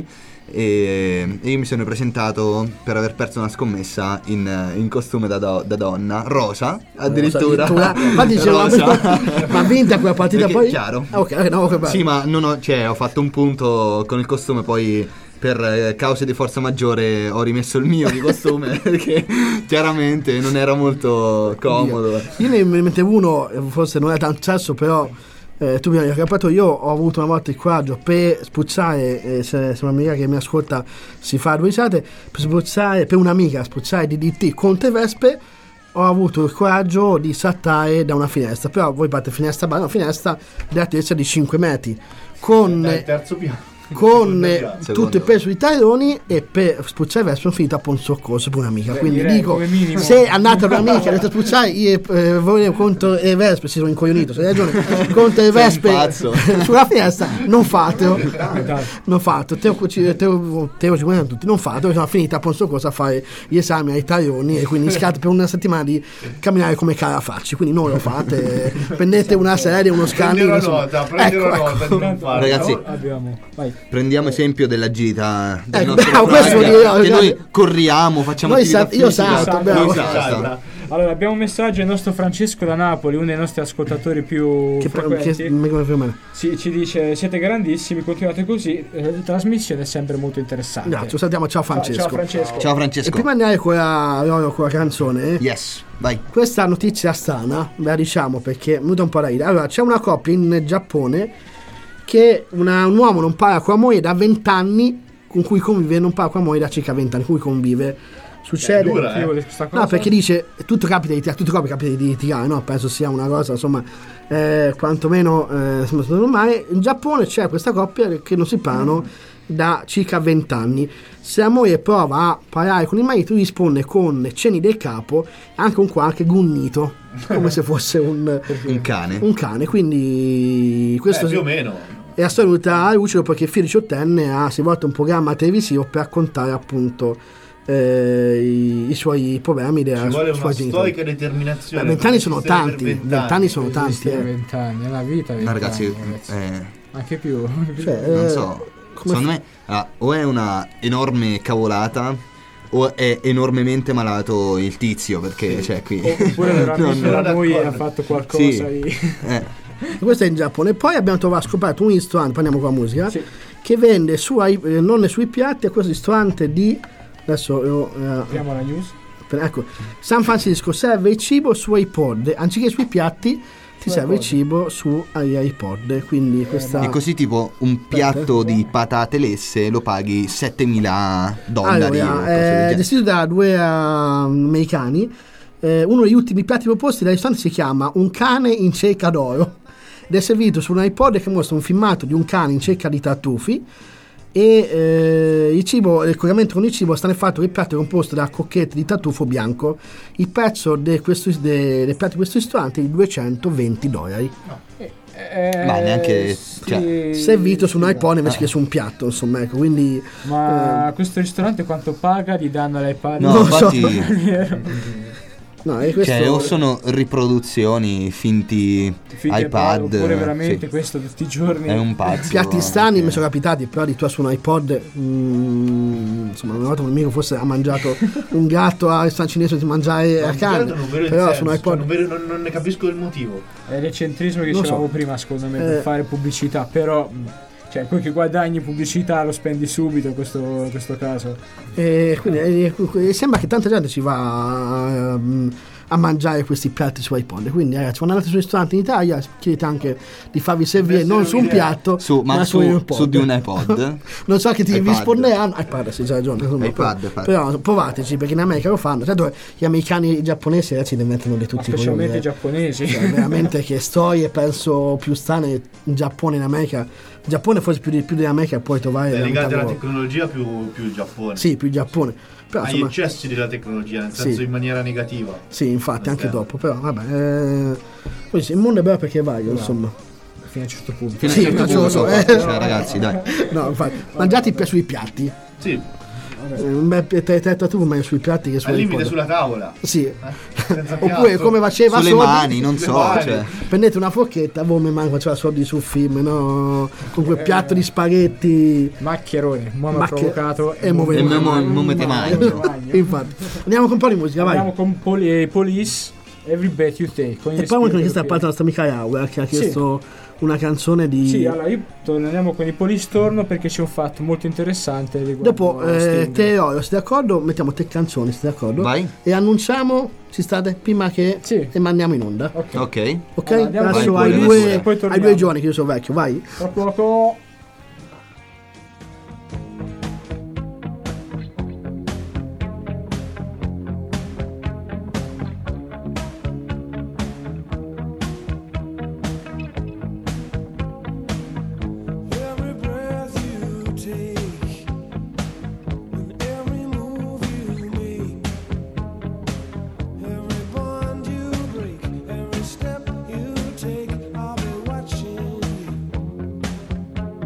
e io mi sono presentato per aver perso una scommessa in costume da donna rosa addirittura. Ma dicevo, Rosa. ma vinta quella partita Perché, poi? chiaro. Ok, no, che bello. Sì, ma ho fatto un punto con il costume, poi per cause di forza maggiore ho rimesso il mio di costume perché chiaramente non era molto comodo. Io ne mettevo uno, forse non è tanto successo, però tu mi hai capito, io ho avuto una volta il coraggio per spruzzare, se un'amica che mi ascolta si fa due risate, per un'amica spruzzare DDT contro le vespe. Ho avuto il coraggio di saltare da una finestra, però voi parte finestra una finestra di altezza di 5 metri con Dal terzo piano. con Secondo. tutto il peso di taloni, e per spruzzare verso sono finito a un soccorso per un'amica. Quindi direi dico, come minimo. se andate a un'amica e avete spruzzare io volevo contro le vespe, si sono incoglionito, se hai ragione, contro le vespe pazzo. sulla finestra, non fatelo. Non fatelo, Teo ci guardano tutti, non fatelo, sono finita a un soccorso a fare gli esami ai taloni e quindi scatto per una settimana di camminare come carafacci, quindi non lo fate, prendete una sedia, uno scandalo, Prenderò nota di non farlo. Ragazzi, Abbiamo. Vai. prendiamo esempio della gita del Ecco, nostro bravo, questo Frank, vuol dire, che ragazzi, noi corriamo, facciamo noi attività io fisica. salto, bravo. Lui salta. Allora, abbiamo un messaggio del nostro Francesco da Napoli, uno dei nostri ascoltatori più frequenti. Sì, ci dice: siete grandissimi, continuate così, la trasmissione è sempre molto interessante. Grazie, salutiamo, ciao Francesco. Ciao Francesco. Ciao E Francesco. prima di andare con la canzone, Yes, vai. questa notizia strana, ve la diciamo perché è venuta un po' da ridere. Allora, c'è una coppia in Giappone che un uomo non parla con la moglie da 20 anni, con cui convive, non parla con la moglie da circa 20 anni, con cui convive. Succede. Questa cosa. No, perché dice tutto capita di tirare, tutte copie capita di tirare, no? Penso sia una cosa, insomma, quantomeno normale. In Giappone c'è questa coppia che non si parlano da circa 20 anni. Se la moglie prova a parlare con il marito, risponde con cenni del capo, anche un qualche grugnito, come se fosse un cane. Quindi questo più o meno. è la storia venuta a luce dopo che il figlio diciottenne si è volto un programma televisivo per raccontare appunto i suoi problemi Ci vuole una genitori. stoica determinazione. 20 anni sono tanti, 20 20 anni sono tanti. 20 anni, è una vita. 20 No, ragazzi, anni, anche più. non so. Secondo me o è una enorme cavolata o è enormemente malato il tizio, perché cioè qui Oppure veramente la moglie ha fatto qualcosa Sì. di... Questo è in Giappone. Poi abbiamo scoperto un ristorante, parliamo con la musica, Sì. che vende non sui piatti, a questo ristorante di adesso Apriamo la news. ecco, San Francisco serve il cibo su iPod, anziché sui piatti ti serve il cibo su iPod, quindi questa E così tipo un piatto di patate lesse lo paghi $7.000. allora, è gestito da due americani. Uno degli ultimi piatti proposti dal ristorante si chiama Un cane in cerca d'oro ed è servito su un iPod che mostra un filmato di un cane in cerca di tartufi e il collegamento con il cibo sta nel fatto che il piatto è composto da crocchette di tartufo bianco. Il prezzo del piatto di questo ristorante è di $220. Ma neanche cioè, Servito su un iPod invece che su un piatto, insomma, ecco, quindi Ma questo ristorante quanto paga? Gli danno l'iPad? no, Non so. infatti no, è questo, cioè, o sono riproduzioni finti iPad, oppure veramente sì. questo tutti i giorni. È un pazzo. piatti strani anche. mi sono capitati, però di tu su un iPod insomma, una volta un amico forse ha mangiato un gatto al ristorante cinese di mangiare a cane, però su un iPod non ne capisco il motivo. È l'eccentrismo che Non dicevamo so. prima, secondo me, per fare pubblicità, però cioè quel che guadagni pubblicità lo spendi subito in questo caso. quindi sembra che tanta gente ci va a mangiare questi piatti su iPod, quindi ragazzi, quando andate sul ristorante in Italia chiedete anche di farvi servire non su un piatto ma su un iPod. su di un iPod. Non so che ti iPad. risponderanno iPad, sì, c'è ragione, insomma, iPad. però provateci, perché in America lo fanno. Certo, gli americani e i giapponesi ragazzi ne mettono di Ma tutti i specialmente i colori, giapponesi. Cioè, veramente che storie penso più strane in Giappone, in America. In Giappone forse più dell'America puoi trovare È legata alla veramente tecnologia più il Giappone. sì, più il Giappone, però Agli insomma eccessi della tecnologia, nel senso Sì. in maniera negativa. sì, infatti anche Esterno. dopo, però vabbè, così, il mondo è bello perché vai, insomma. Fino a un certo punto. Fino a Sì, un certo faccio- punto, cioè, ragazzi, dai. No, infatti, mangiati sui piatti. Sì, Un bel tu meglio sui piatti che al sui limite iPod. sulla tavola. Sì. Senza Oppure piatto. come faceva Sulle Sordi, mani, non sulle so, mani. cioè. prendete una forchetta, come manco faceva Sordi sul film, no? Con quel piatto di spaghetti Maccherone, mo' mi ha Macchie- provocato e muove- E non mette mai. infatti. Andiamo con un po' di musica, vai. Andiamo con Police, Every Bet You Take. Con gli E poi una Spirito chiesta a Europei. parte la nostra amica Laura che ha chiesto una canzone di Sì, allora io torniamo con i Police, torno perché c'è un fatto molto interessante riguardo dopo Sting. Teorio, siete d'accordo? Mettiamo tre canzoni, siete d'accordo? Vai. E annunciamo, ci state prima che Sì. e mandiamo in onda. Ok. Ok. Ok? Allora, andiamo Adesso con ai i due, Police e poi ai torniamo. 2 giorni che io sono vecchio, vai. Tra poco. Every breath you take, and every move you make, every bond you break, every step you take, I'll be watching you.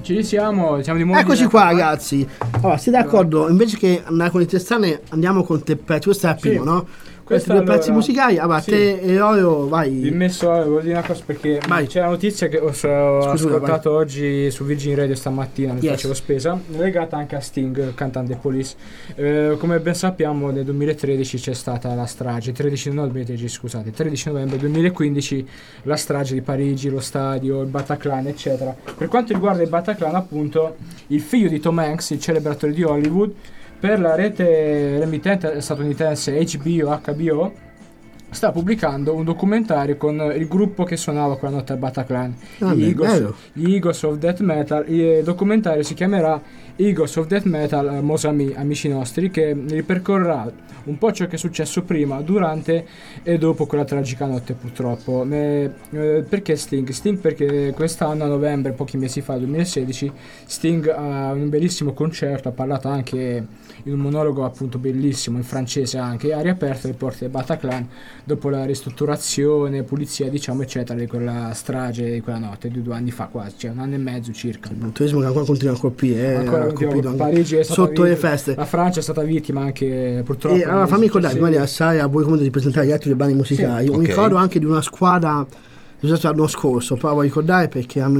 Ci siamo di nuovo. Eccoci qua, ragazzi. Allora, siete d'accordo? Invece che andare con le testane, andiamo con te pezzi. Questo è il primo, no? Questi due pezzi musicali. Allora, sì. te e Oro, vai. Vi ho messo, volevo dire una cosa perché Vai. c'è la notizia che ho ascoltato oggi su Virgin Radio stamattina, mi facevo spesa, legata anche a Sting, cantante Police. Come ben sappiamo nel 2013 c'è stata la strage, 13 novembre 2015 la strage di Parigi, lo stadio, il Bataclan eccetera. Per quanto riguarda il Bataclan, appunto, il figlio di Tom Hanks, il celebre attore di Hollywood, per la rete remittente statunitense HBO, sta pubblicando un documentario con il gruppo che suonava quella notte al Bataclan, gli Eagles of Death Metal. Il documentario si chiamerà Eagles of Death Metal Mosami, amici nostri, che ripercorrerà un po' ciò che è successo prima, durante e dopo quella tragica notte, purtroppo. Perché Sting? Sting perché quest'anno a novembre, pochi mesi fa, 2016, Sting ha un bellissimo concerto, ha parlato anche in un monologo appunto bellissimo in francese, anche ha riaperto le porte del Bataclan dopo la ristrutturazione, pulizia diciamo eccetera di quella strage di quella notte di 2 anni fa, quasi, cioè 1 anno e mezzo circa. Il turismo che ancora continua a colpire, ancora Parigi è stata sotto le feste. La Francia è stata vittima anche purtroppo. Allora fammi ricordare prima di lasciare a voi comunque di presentare gli altri due brani musicali, un ricordo anche di una squadra che è stata l'anno scorso, però voglio ricordare perché hanno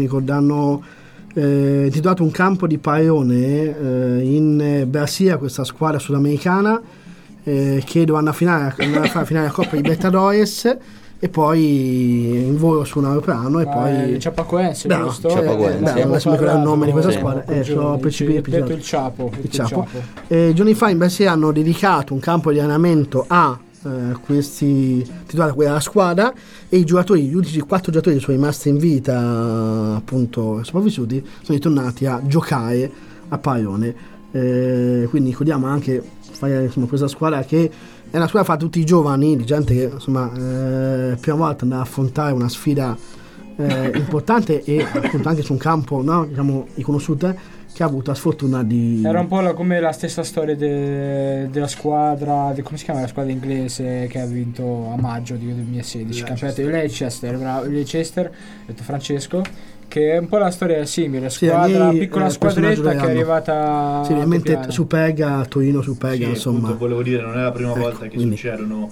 intitolato un campo di Paione in Brasile, questa squadra sudamericana che dovranno fare la Coppa Libertadores e poi in volo su un aeroplano e poi Chapecoense, giusto? Adesso mi ricordo il nome di questa squadra, sono detto il Chapo. Giorni fa in Brasile hanno dedicato un campo di allenamento a questi titolari quella squadra, e gli unici 4 giocatori che sono rimasti in vita, appunto sopravvissuti, sono ritornati a giocare a Paione. Quindi ricordiamo anche questa squadra che è una squadra fra tutti i giovani, di gente che insomma prima volta andava a affrontare una sfida importante e appunto anche su un campo, no, diciamo riconosciuta, che ha avuto la sfortuna di... Era un po' come la stessa storia della squadra, come si chiama la squadra inglese che ha vinto a maggio di 2016, campionato di Leicester, detto Francesco, che è un po' la storia simile, squadra, piccola squadretta che è arrivata ovviamente Superga, Torino Superga, insomma. Appunto, volevo dire, non è la prima volta che succedono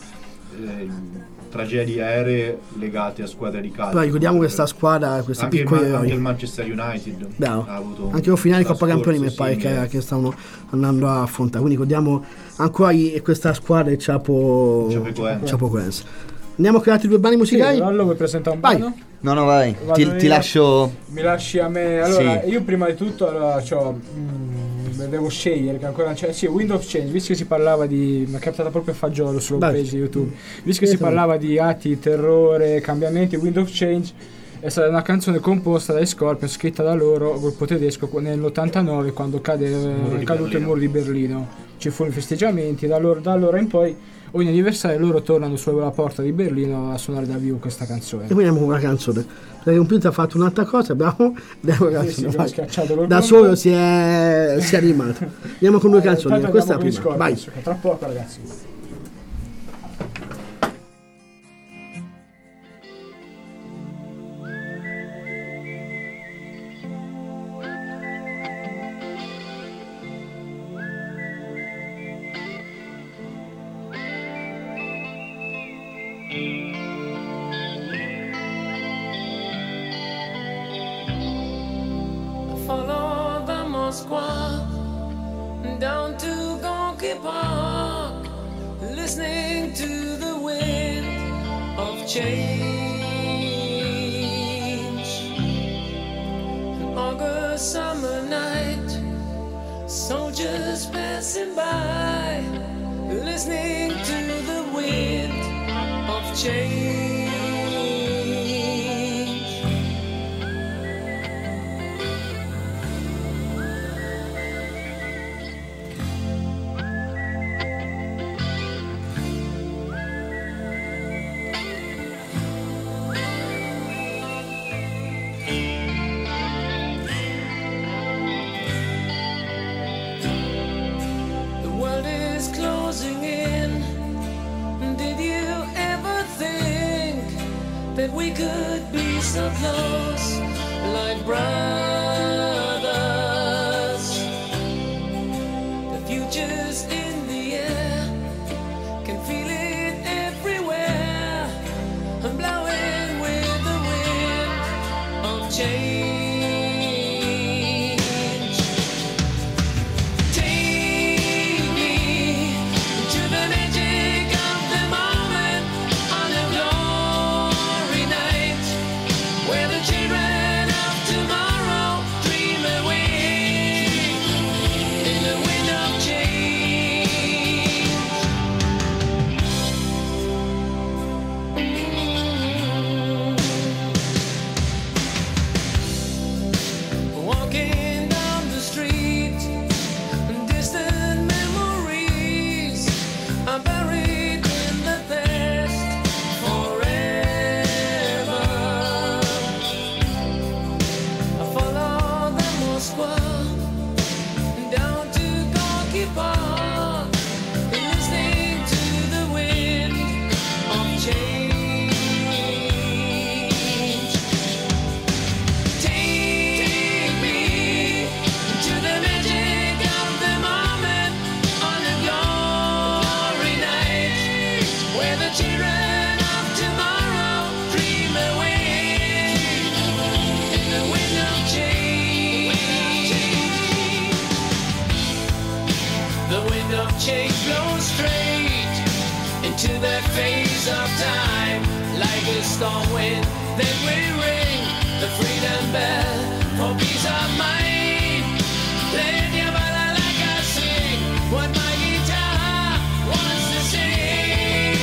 tragedie aeree legate a squadre di calcio. Però ricordiamo questa squadra, questi piccoli eroi. Anche il Manchester United ha avuto anche un finale di Coppa Campioni mi pare che stanno andando a affrontare, quindi ricordiamo ancora questa squadra Chapecoense. Andiamo con gli altri due brani musicali? Allora vuoi presentare un brano? No, vai. Ti lascio. Mi lasci a me. Allora, io prima di tutto devo scegliere che ancora non c'è. Sì, Wind of Change, visto che si parlava di. Mi è capitata proprio a fagiolo sulla page di YouTube. Visto che si parlava di atti, terrore, cambiamenti, Wind of Change è stata una canzone composta dai Scorpion, scritta da loro, gruppo tedesco, nell'89, quando è caduto il muro di Berlino. Ci furono i festeggiamenti, da allora in poi ogni anniversario loro tornano sulla porta di Berlino a suonare da vivo questa canzone. E quindi abbiamo una canzone. Perché un computer ha fatto un'altra cosa, abbiamo schiacciato da solo si è animato. Andiamo con 2 canzoni, questa è la prima. Vai. Tra poco, ragazzi. Follow the Moskva down to Gonky Park, listening to the wind of change. An August summer night, soldiers passing by, listening to the wind of change. That we could be so close, like brothers to that phase of time. Like a storm wind, then we ring the freedom bell for peace of mind. Play the bala like I sing what my guitar wants to sing.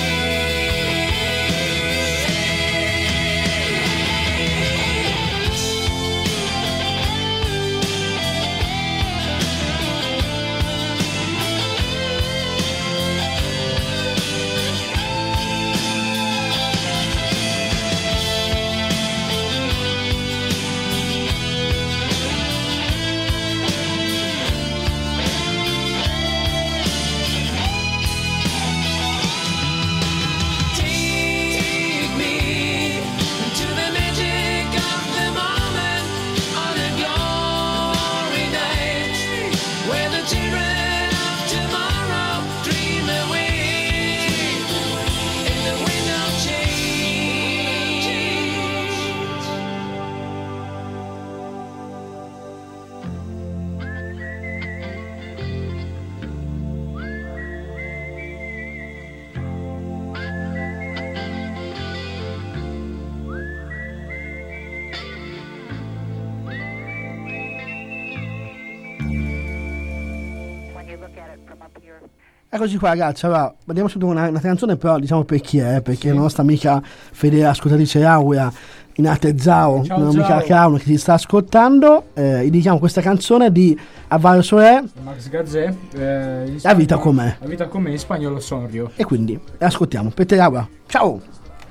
Eccoci qua ragazzi, allora vediamo subito una canzone, però diciamo per chi è, perché la nostra amica fedele ascoltatrice Aurea in arte Zao, Ciao, una amica Zao. Crown che ti sta ascoltando, gli diciamo questa canzone di Alvaro Soler, Max Gazzè, in La vita com'è. La vita com'è, in spagnolo Sonrio. e quindi ascoltiamo. Per te Aurea, ciao!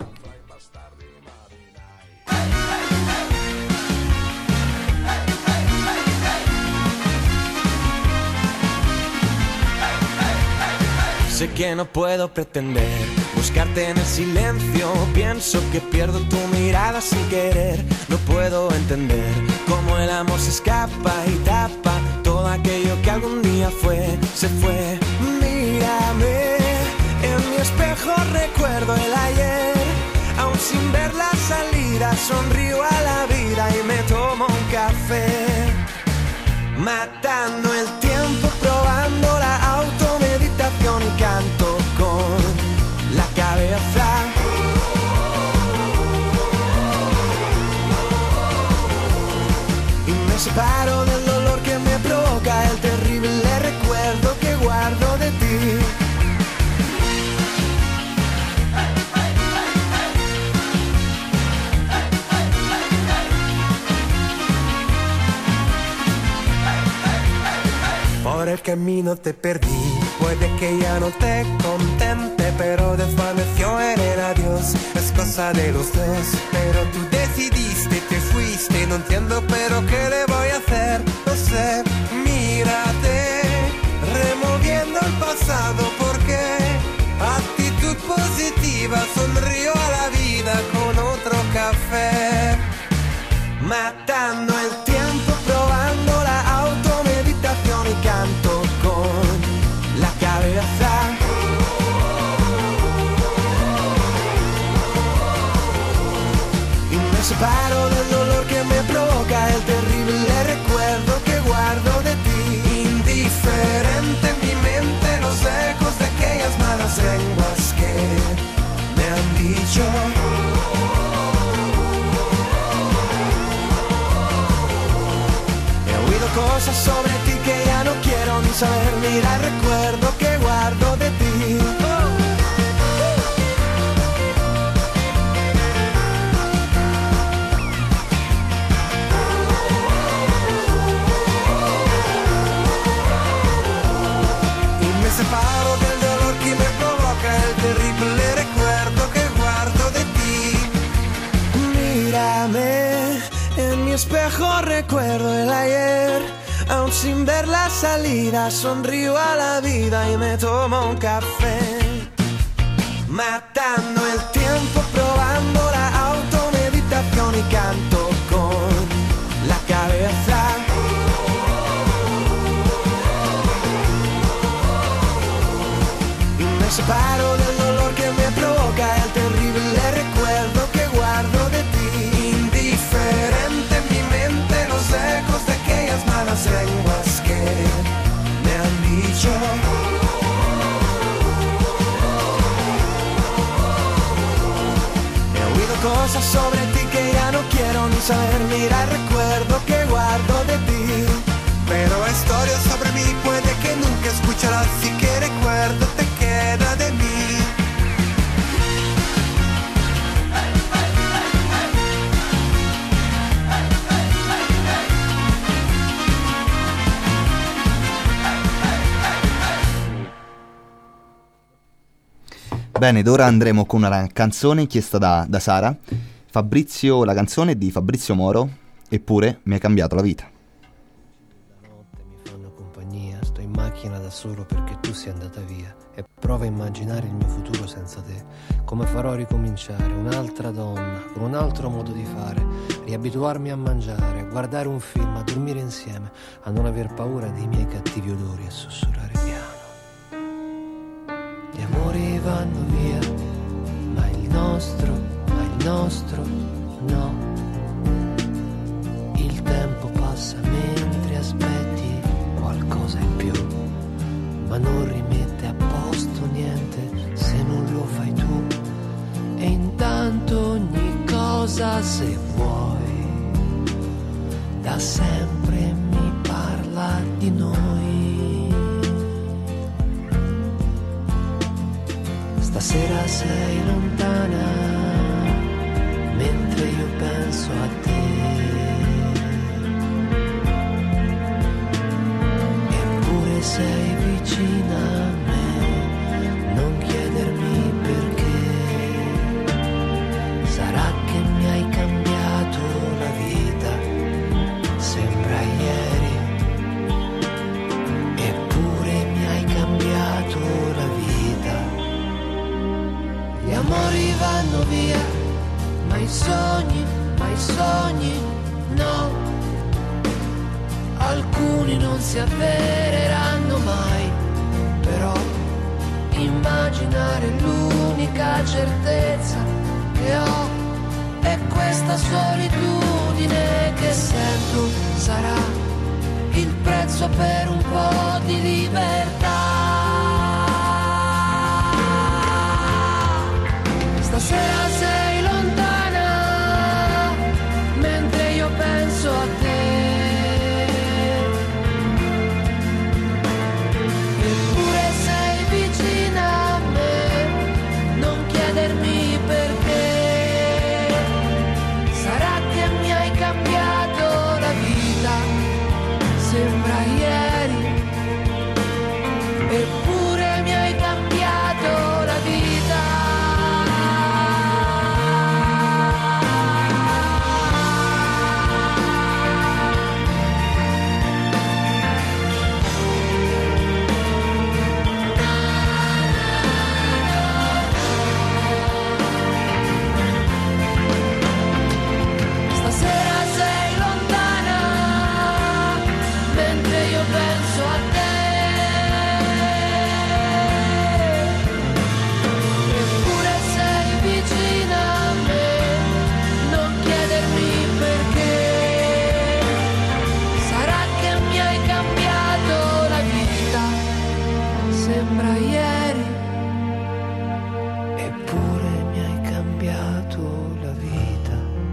Sé que no puedo pretender buscarte en el silencio. Pienso que pierdo tu mirada sin querer. No puedo entender cómo el amor se escapa y tapa todo aquello que algún día fue, se fue. Mírame, en mi espejo recuerdo el ayer. Aún sin ver la salida sonrío a la vida y me tomo un café. Matando el tiempo, probando la automeditación y canto con la cabeza. Y me separo del dolor que me provoca el terrible recuerdo que guardo de ti. Por el camino te perdí, puede que ya no te contente, pero desvaneció en el adiós, es cosa de los dos. Pero tú decidiste, te fuiste, no entiendo, pero ¿qué le voy a hacer? No sé, mírate, removiendo el pasado, porque actitud positiva, sonrío a la vida con otro café. Matando el tiempo, probando la automeditación y canto con la cabeza. Y me separo del dolor que me provoca el terrible recuerdo que guardo de ti. Indiferente en mi mente los ecos de aquellas malas lenguas que me han dicho. Cosas sobre ti que ya no quiero ni saber. Mira el recuerdo que guardo de ti. Y me separo del dolor que me provoca el terrible recuerdo que guardo de ti. Mírame, en mi espejo recuerdo el ayer. Aún sin ver la salida sonrío a la vida y me tomo un café. Matando el tiempo, probando la automeditación y canto con la cabeza. Y me separo del dolor que me provoca el terrible recuerdo que guardo de ti. Indiferente en mi mente los ecos de aquellas malas lenguas que me han dicho. cosas sobre ti que ya no quiero ni saber. Mira el recuerdo que guardo de ti, pero historias sobre mí puede que nunca escucharás. Si que recuerdo te queda de mí. Bene, ed ora andremo con una canzone chiesta da Sara. Fabrizio, la canzone è di Fabrizio Moro, Eppure mi hai cambiato la vita. La notte mi fanno compagnia, sto in macchina da solo perché tu sei andata via. E provo a immaginare il mio futuro senza te. Come farò a ricominciare un'altra donna, con un altro modo di fare. Riabituarmi a mangiare, a guardare un film, a dormire insieme, a non aver paura dei miei cattivi odori, a sussurrare piano. Gli amori vanno via, ma il nostro no. Il tempo passa mentre aspetti qualcosa in più, ma non rimette a posto niente se non lo fai tu. E intanto ogni cosa, se vuoi, da sempre mi parla di noi. Stasera sei lontana, mentre io penso a te. Eppure sei vicina a me, non chiedermi perché. Sarà che mi hai cambiato la vita, sembra ieri. Eppure mi hai cambiato la vita. Gli amori vanno via, ma i sogni no. Alcuni non si avvereranno mai, però immaginare l'unica certezza che ho è questa solitudine che sento. Sarà il prezzo per un po' di libertà. Stasera sei lontana, mentre io penso a te. Eppure sei vicina a me, non chiedermi perché. Sarà che mi hai cambiato la vita, sembra ieri. Eppure mi hai cambiato la vita. Sembra ieri, eppure mi hai cambiato la vita.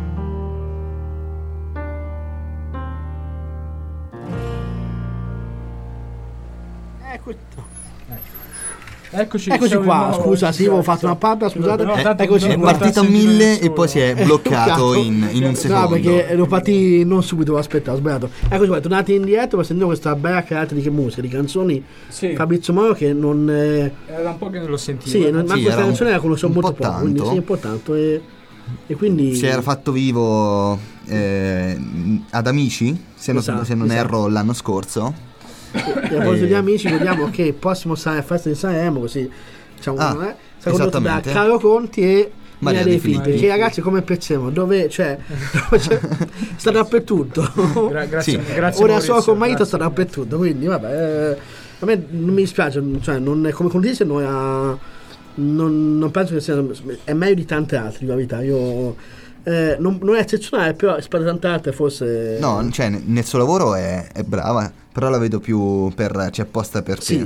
Eccoci qua, scusa, sì, avevo fatto una pappa, scusate. Eccoci È qua. partito a 1000 e poi si è bloccato in un secondo. No, perché ero partiti non subito, aspettavo, ho sbagliato. Eccoci qua, tornati indietro per sentire questa bella carata di musica, di canzoni. Sì. Fabrizio Moro che non... Era un po' che non lo sentivo. Sì, ma questa canzone la conoscevo molto po' poco, quindi tanto. sì, un po' tanto. E quindi... Si era fatto vivo ad Amici, se non erro, l'anno scorso. E a proposito di Amici, vediamo che il prossimo festa di Sanremo, così diciamo, sarà condotto da Carlo Conti e Maria dei Figli, che ragazzi come piacevano, dove sta dappertutto. Grazie. Ora solo con marito sta dappertutto, quindi vabbè, a me non mi dispiace, cioè non è come dice, non penso che sia, è meglio di tante altre, di la verità. Io non è eccezionale, però rispetto a tante altre forse no, cioè nel suo lavoro è brava, però la vedo più apposta per te.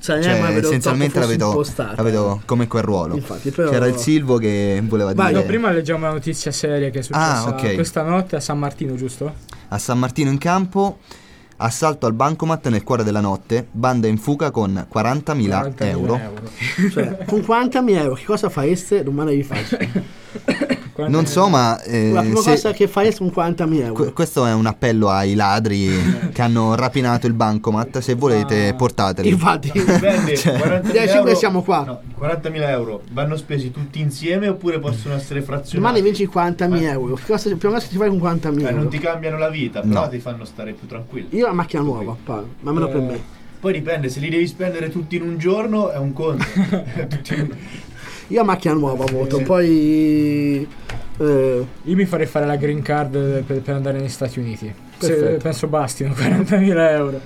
Cioè, Cioè, ma vedo essenzialmente la troppo vedo, impostata. la vedo come quel ruolo. Infatti, però- C'era il Silvo che voleva Vai, dire No, prima leggiamo la notizia seria che è successa ok. questa notte a San Martino, giusto? a San Martino in campo, assalto al bancomat nel cuore della notte, banda in fuga con 40.000 40.000 euro. Cioè, con 40.000 euro che cosa fareste? Domanda vi faccio. Non so, ma La prima se- cosa che fareste con 40.000 euro. questo è un appello ai ladri che hanno rapinato il bancomat. Se volete, portateli. Infatti, Dipende, 40.000 10 euro, siamo qua. no, 40.000 euro vanno spesi tutti insieme oppure possono essere frazionati? Domani vinci 40.000 euro. Che cosa, prima cosa che ti fai con 40.000 Non euro? ti cambiano la vita, però No. ti fanno stare più tranquillo. Io ho la macchina nuova, ma almeno per me. Poi dipende, se li devi spendere tutti in un giorno è un conto. Tutti in- Io ho macchina nuova, voto. Poi Io mi farei fare la green card per andare negli Stati Uniti. Perfetto. Penso bastino 40.000 euro.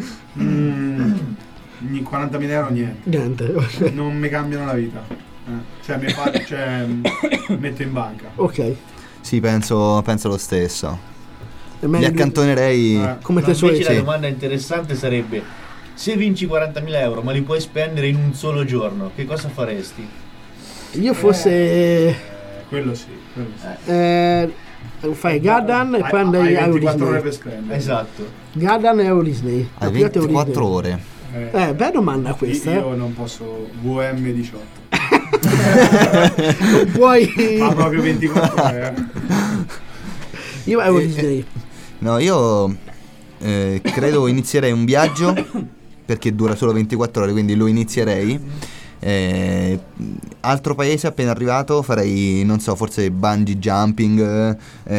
40.000 euro niente. niente. Non mi cambiano la vita. Cioè, metto in banca. Ok. Sì, penso lo stesso. È Li meglio- accantonerei. come Ma te invece soliti. la domanda interessante sarebbe: se vinci 40.000 euro ma li puoi spendere in un solo giorno, che cosa faresti? Io fosse Quello sì. fai Gardan e poi andrei a Euro 24 ore per Disney. spendere. Esatto. Gardan e Euro Disney. Hai Applicate Euro 24 Disney. ore. Bella domanda questa. Io non posso. VM18. Non puoi. Fa proprio 24 ore. Io Euro Disney. No, io credo inizierei un viaggio perché dura solo 24 ore, quindi lo inizierei. Altro paese appena arrivato farei, non so, forse bungee jumping,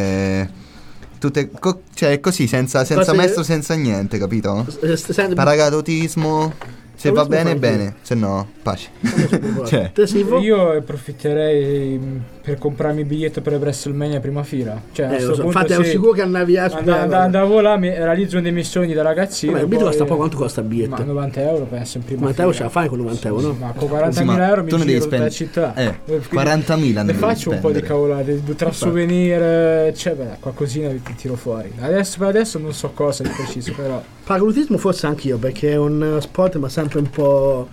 tutte cioè così senza Cose- maestro, senza niente, capito? Paracadautismo, se va Questo bene fai bene, se no pace. Cioè. Te Silvo? Io approfitterei per comprarmi il biglietto per WrestleMania prima fila. Cioè, a Lo sto so, punto infatti ero sì, sicuro che andavi a andavo là, realizzo uno dei miei sogni da ragazzino. Vabbè, il biglietto poi- costa poco, quanto costa il Ma biglietto? 90 euro penso in prima 90 euro ce fila. la fai con 90 euro, no? Ma con 40.000 Sì, ma euro mi tu ne giro devi tutta la spendere- città. Quindi 40.000 ne ne devi faccio un po' di spendere. cavolate, tra souvenir, cioè, beh, qualcosina ti tiro fuori. Per adesso non so cosa di preciso, però. Paracadutismo forse anch'io, perché è un sport ma sempre un po'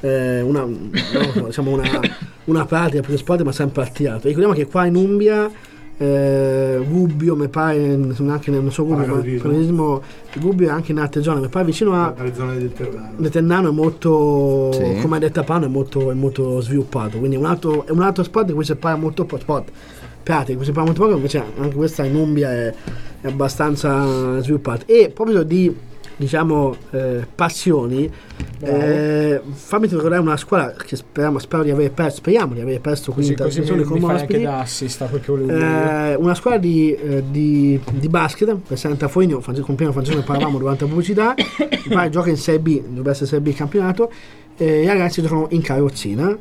diciamo una pratica, perché sport ma sempre attirato. Ricordiamo che qua in Umbria Gubbio, mi pare, anche non so Gubbio, ma paracadutismo Gubbio è anche in altre zone, mi pare vicino a Dalle zone del Ternano. del Ternano è molto, Sì. come ha detto Pano, è molto sviluppato, quindi è un altro sport di cui si parla molto poco, sport pratico, di cui si parla molto poco, invece anche questa in Umbria è abbastanza sviluppata. E proprio di, diciamo, passioni, fammi ricordare una scuola che speriamo di aver perso, quindi Così trasmissione con mi fai ospiti. anche da assist a quel che volevo dire. Una scuola di basket presente a Foligno, con pieno Francesco ne parlavamo durante la pubblicità. Mi pare gioca in Serie B, dovrebbe essere Serie B il campionato. I ragazzi giocano in carrozzina,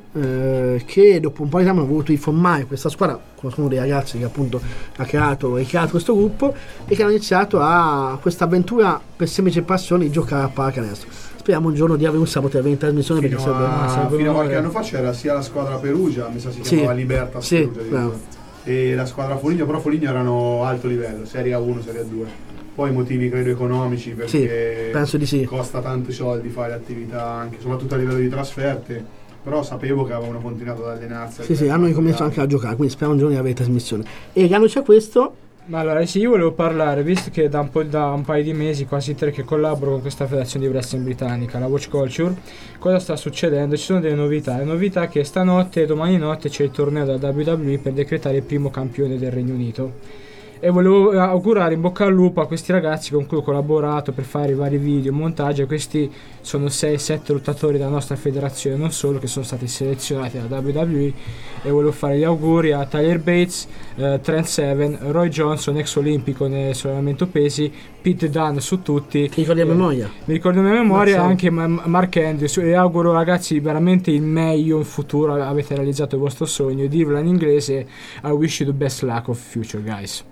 che dopo un po' di tempo hanno voluto informare questa squadra, conosco uno dei ragazzi che appunto ha ricreato questo gruppo e che hanno iniziato a questa avventura per semplice passione di giocare a pallacanestro. Speriamo un giorno di avere un sabato avere in trasmissione, perché Fino a sarebbe qualche anno fa c'era sia la squadra Perugia, mi sa si Sì. chiamava Libertas Sì, Perugia, bravo. e la squadra Foligno, però Foligno erano alto livello, Serie A1, Serie A2. Poi motivi credo economici, perché penso di sì. costa tanti soldi fare attività, anche soprattutto a livello di trasferte. Però sapevo che avevano continuato ad allenarsi. Sì, hanno ricominciato anche a giocare, quindi speriamo un giorno di avere trasmissione. E quando c'è questo, Ma allora, sì, io volevo parlare, visto che da un paio di mesi, quasi 3, che collaboro con questa federazione di wrestling britannica, la Watch Culture, cosa sta succedendo? Ci sono delle novità. La novità è che stanotte e domani notte c'è il torneo della WWE per decretare il primo campione del Regno Unito. E volevo augurare in bocca al lupo a questi ragazzi con cui ho collaborato per fare i vari video, montaggi. Questi sono 6-7 lottatori della nostra federazione, non solo, che sono stati selezionati dalla WWE, e volevo fare gli auguri a Tyler Bates, Trent Seven, Roy Johnson, ex olimpico nel sollevamento pesi, Pete Dunne su tutti. ti ricordi a memoria? Mi ricordo a mia memoria Mark anche Mark Andrews, e auguro ragazzi veramente il meglio in futuro, avete realizzato il vostro sogno. Dirlo in inglese: I wish you the best luck of future, guys.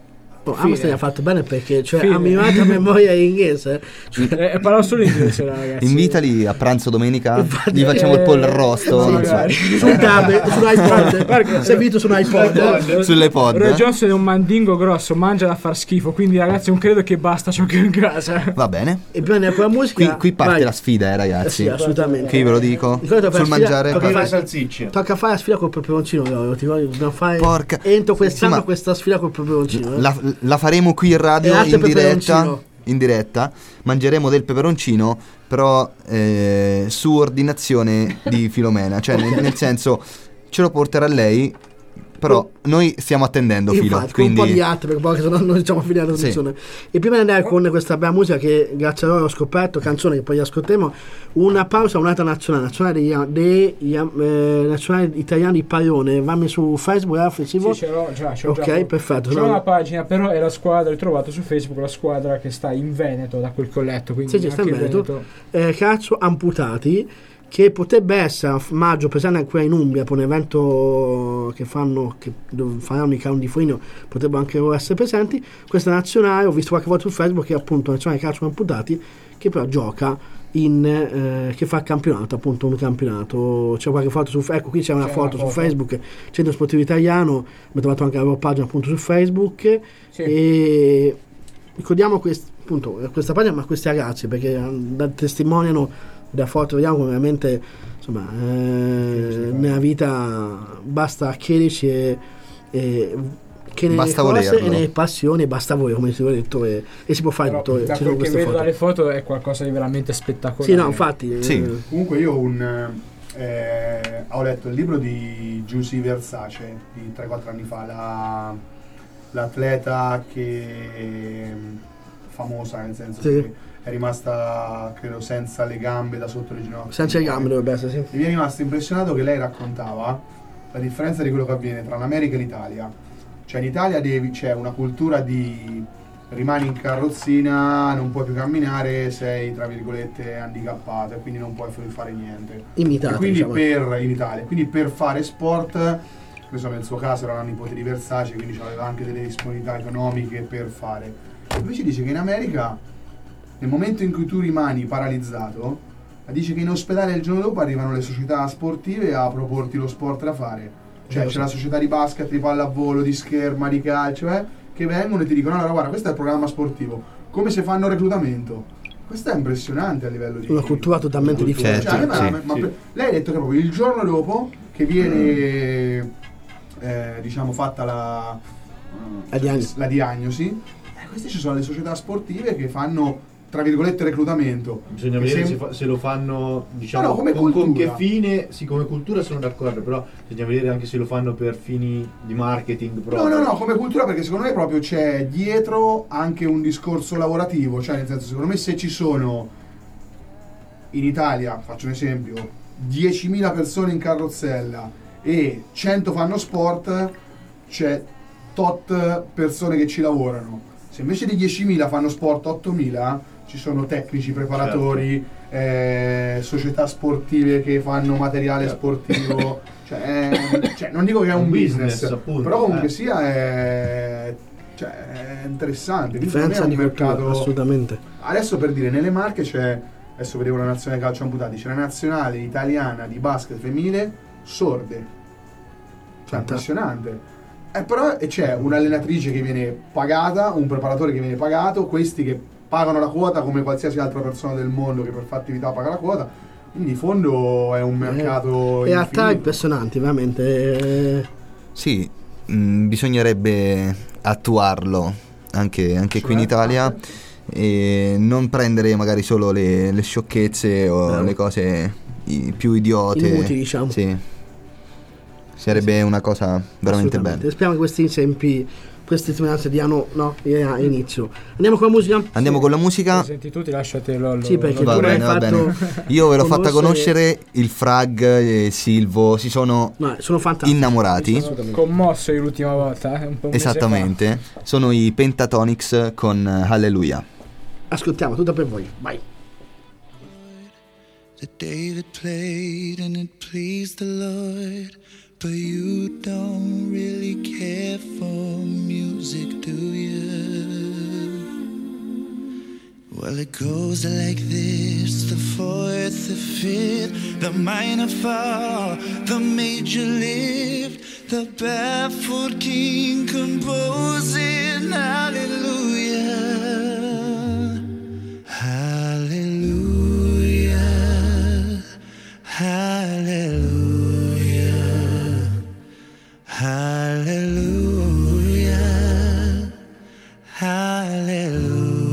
Amsterdam ha fatto bene perché Fine. a memoria in inglese. E parlo solo inglese, ragazzi. Invitali a pranzo domenica, gli facciamo il pollo arrosto. Sì, non so. magari. Sul tablet, sull'iPod. Servito su un iPod. Sulle pod. Roy Johnson è un mandingo grosso, mangia da far schifo, quindi ragazzi non credo che basta ciò che ho in casa. Va bene. E prima andiamo con la musica. Qui parte vai. la sfida, ragazzi. Sì, assolutamente. Che io ve lo dico. Ricordo per Sul la sfida- mangiare. tocca Con fare- le salsicce. Tocca fare la sfida col peperoncino. Dobbiamo fare. Porca. Entro quest'anno Sì, ma- questa sfida col peperoncino. La faremo qui in radio E altro in diretta. peperoncino. In diretta. Mangeremo del peperoncino, però su ordinazione di Filomena. Cioè, nel senso, ce lo porterà lei. Però noi stiamo attendendo, Filo. Infatti, con un Quindi po' di arte, perché poi se no non riusciamo a finire la trasmissione. E prima di andare con questa bella musica che grazie a loro ho scoperto, canzone che poi ascolteremo, una pausa, un'altra nazionale nazionale italiana di pallone. Vammi su Facebook, offensivo. Sì, ce l'ho già. Ok, perfetto. C'è una pagina, però è la squadra, ho trovato su Facebook la squadra che sta in Veneto, da quel che ho letto. Quindi Sì, sta anche in Veneto. Calcio amputati, che potrebbe essere a maggio presente qui in Umbria per un evento dove faranno i Caron di Foligno, potrebbero anche loro essere presenti. Questa nazionale, ho visto qualche volta su Facebook, che è appunto nazionale calcio amputati, che però gioca che fa il campionato, appunto un campionato. C'è qualche foto ecco qui c'è una foto su Facebook, Centro Sportivo Italiano, abbiamo trovato anche la loro pagina appunto su Facebook. Sì. E ricordiamo appunto questa pagina, ma questi ragazzi, perché testimoniano da foto, vediamo come veramente insomma nella vita basta chiederci e che nelle Basta cose volerlo. e nelle passioni basta voi, come si vuole detto, e si può fare Però, tutto. da ci sono quel che queste vedo foto. dalle foto è qualcosa di veramente spettacolare. Sì, no, infatti Sì. Comunque io ho letto il libro di Giusy Versace di 3-4 anni fa, l'atleta che famosa, nel senso Sì. che è rimasta credo senza le gambe da sotto le ginocchia. senza le gambe dovrebbe essere, sì. E mi è rimasto impressionato che lei raccontava la differenza di quello che avviene tra l'America e l'Italia. Cioè in Italia c'è una cultura di rimani in carrozzina, non puoi più camminare, sei tra virgolette handicappato e quindi non puoi fare niente. Imitato, E quindi diciamo. in Italia, quindi per fare sport, questo nel suo caso era una nipote di Versace, quindi aveva anche delle disponibilità economiche per fare. Invece dice che in America, nel momento in cui tu rimani paralizzato, dice che in ospedale il giorno dopo arrivano le società sportive a proporti lo sport da fare. Cioè c'è la società di basket, di pallavolo, di scherma, di calcio, che vengono e ti dicono allora guarda, questo è il programma sportivo, come se fanno reclutamento. Questo è impressionante a livello di Una cultura totalmente differente. Certo, Lei ha detto che proprio il giorno dopo che viene diciamo fatta la diagnosi, queste ci sono le società sportive che fanno tra virgolette reclutamento. Bisogna vedere se lo fanno, diciamo, No, come con cultura. che fine. Sì, come cultura sono d'accordo, però bisogna vedere anche se lo fanno per fini di marketing proprio. No, come cultura, perché secondo me proprio c'è dietro anche un discorso lavorativo, cioè nel senso, secondo me se ci sono in Italia, faccio un esempio, 10.000 persone in carrozzella e 100 fanno sport, c'è tot persone che ci lavorano. Se invece di 10.000 fanno sport 8.000, ci sono tecnici, preparatori, società sportive che fanno materiale sportivo, cioè non dico che è un business, appunto, però comunque sia è interessante. Quindi secondo me Differenza è un di cultura, mercato. assolutamente. Adesso per dire, nelle Marche c'è, adesso vedevo la nazionale calcio amputati, c'è la nazionale italiana di basket femminile sorde, cioè impressionante. Però c'è un'allenatrice che viene pagata, un preparatore che viene pagato, questi che pagano la quota come qualsiasi altra persona del mondo che per fare attività paga la quota, quindi in fondo è un mercato e realtà infinito. impressionanti, veramente. Sì, bisognerebbe attuarlo anche qui in Italia e non prendere magari solo le sciocchezze o le cose più idiote. Inutili, diciamo. Sì. Sarebbe una cosa veramente bella. Speriamo che questi esempi, queste testimonianze diano inizio. Andiamo con la musica? Andiamo con la musica. Senti tu, ti lasciatelo. Sì, perché Va tu l'hai bene, va fatto bene. Io ve l'ho fatta conoscere, il Frag e Silvo si sono sono fantastici. innamorati. Commosso io l'ultima volta, un po' un mese Esattamente. Sono i Pentatonix con Hallelujah. Ascoltiamo, tutto per voi. Vai. That David played and it pleased the Lord, but you don't really care for music, do you? Well, it goes like this: the fourth, the fifth, the minor fall, the major lift, the barefoot king composing hallelujah, hallelujah, hallelujah, hallelujah, hallelujah.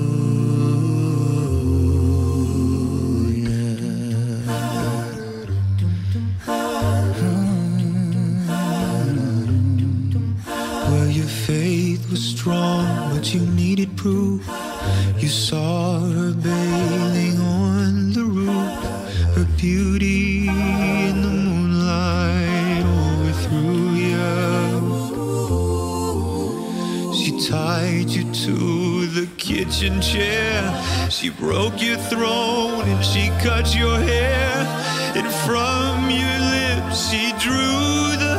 Faith was strong, but you needed proof. You saw her bathing on the roof, her beauty in the moonlight overthrew you. She tied you to the kitchen chair, she broke your throne and she cut your hair, and from your lips she drew the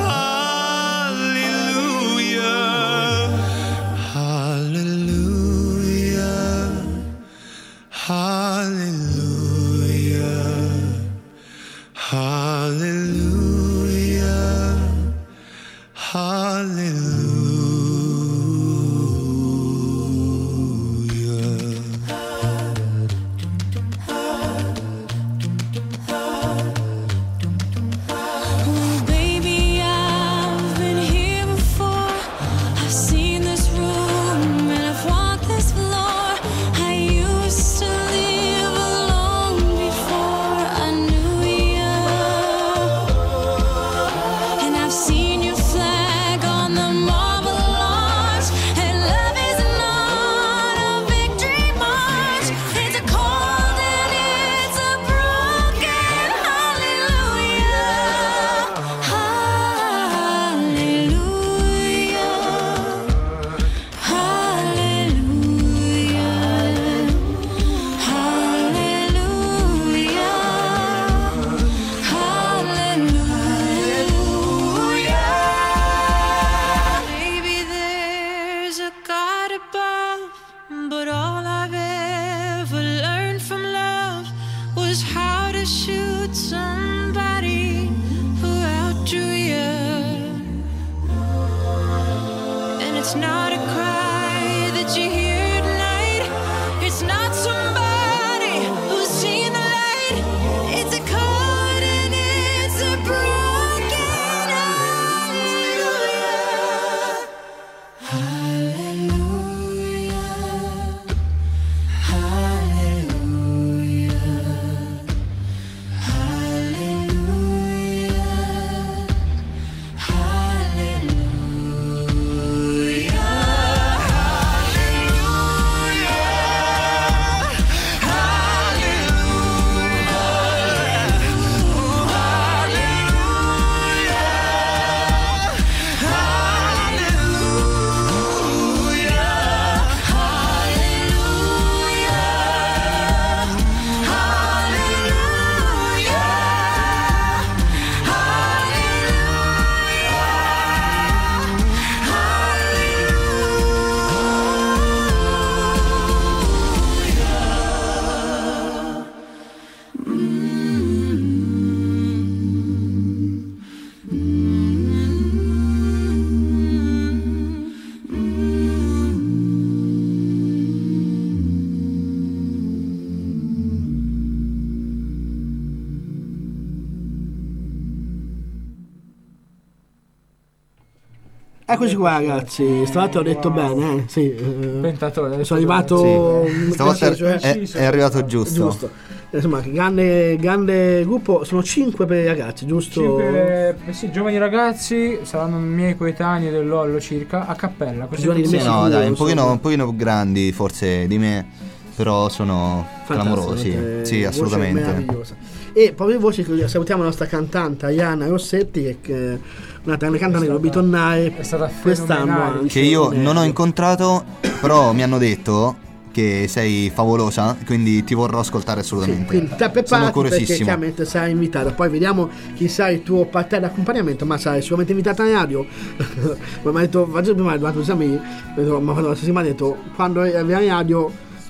Eccoci qua ragazzi, stavolta ho detto bene, sì. Pentatore, sono arrivato. Sì, stavolta è arrivato giusto. Insomma, grande gruppo, sono 5 per i ragazzi, giusto? 5 sì, giovani ragazzi, saranno miei coetanei del Lollo circa, a cappella. Sì, no, dai, un pochino più grandi forse di me, però sono clamorosi. Sì, assolutamente. E proprio voce, salutiamo la nostra cantante Arianna Rossetti, che una grande cantante che lo bitornare quest'anno, che io non ho incontrato, però mi hanno detto che sei favolosa, quindi ti vorrò ascoltare assolutamente. Sì, quindi te preparati, perché chiaramente sarai invitata. Poi vediamo chi sarà il tuo partner d'accompagnamento, ma sarai sicuramente invitata in radio. Mi ha detto, faccio prima due esami, ma quando la settimana ha detto, quando arrivi in radio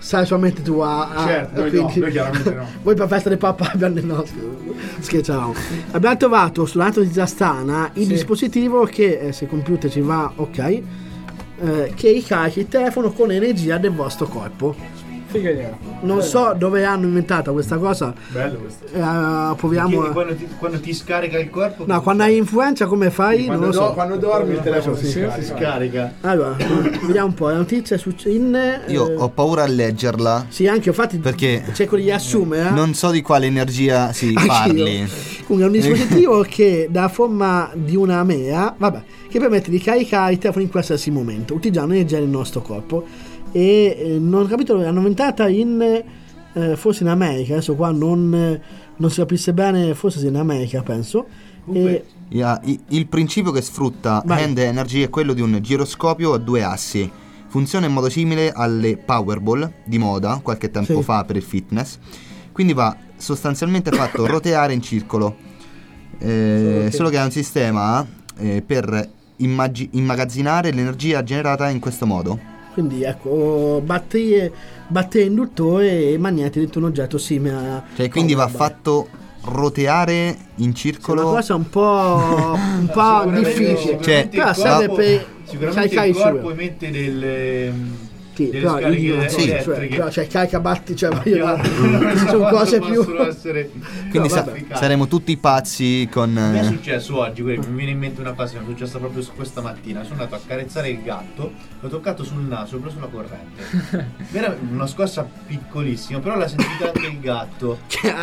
sai solamente tu Certo, noi no, noi chiaramente no. Voi per festa del papà no, scherzavamo. Abbiamo trovato sulla notizia Astana il dispositivo che se il computer ci va ok, che ricarica il telefono con energia del vostro corpo. Figa idea. Non so dove hanno inventato questa cosa. Bello questo. Proviamo. Quando ti scarica il corpo. No, quando hai influenza come fai? Non lo so. Quando dormi il telefono si scarica. Allora, vediamo un po'. La notizia Io ho paura a leggerla. Sì, anche infatti perché cerco di riassumere. Non so di quale energia si parli. Comunque è un dispositivo che dà forma di una mela, che permette di caricare il telefono in qualsiasi momento, utilizzando l'energia del nostro corpo. E non ho capito, l'hanno inventata forse in America, adesso qua non si capisce bene, forse sì in America penso. Il principio che sfrutta Hand Energy è quello di un giroscopio a 2 assi. Funziona in modo simile alle Powerball di moda qualche tempo fa per il fitness, quindi va sostanzialmente fatto roteare in circolo, solo che è un sistema per immagazzinare l'energia generata in questo modo. Quindi ecco, batterie induttore e magneti dentro un oggetto simile a... Cioè quindi va fatto roteare in circolo. È una cosa un po' difficile, però serve per sicuramente il corpo emette delle però elettriche. Però carica batti, sono cose più. Quindi saremo tutti pazzi con. Mi è successo oggi, mi viene in mente una cosa, mi è successa proprio questa mattina. Sono andato a carezzare il gatto, l'ho toccato sul naso, ho preso la corrente. Era una scossa piccolissima, però l'ha sentita anche il gatto.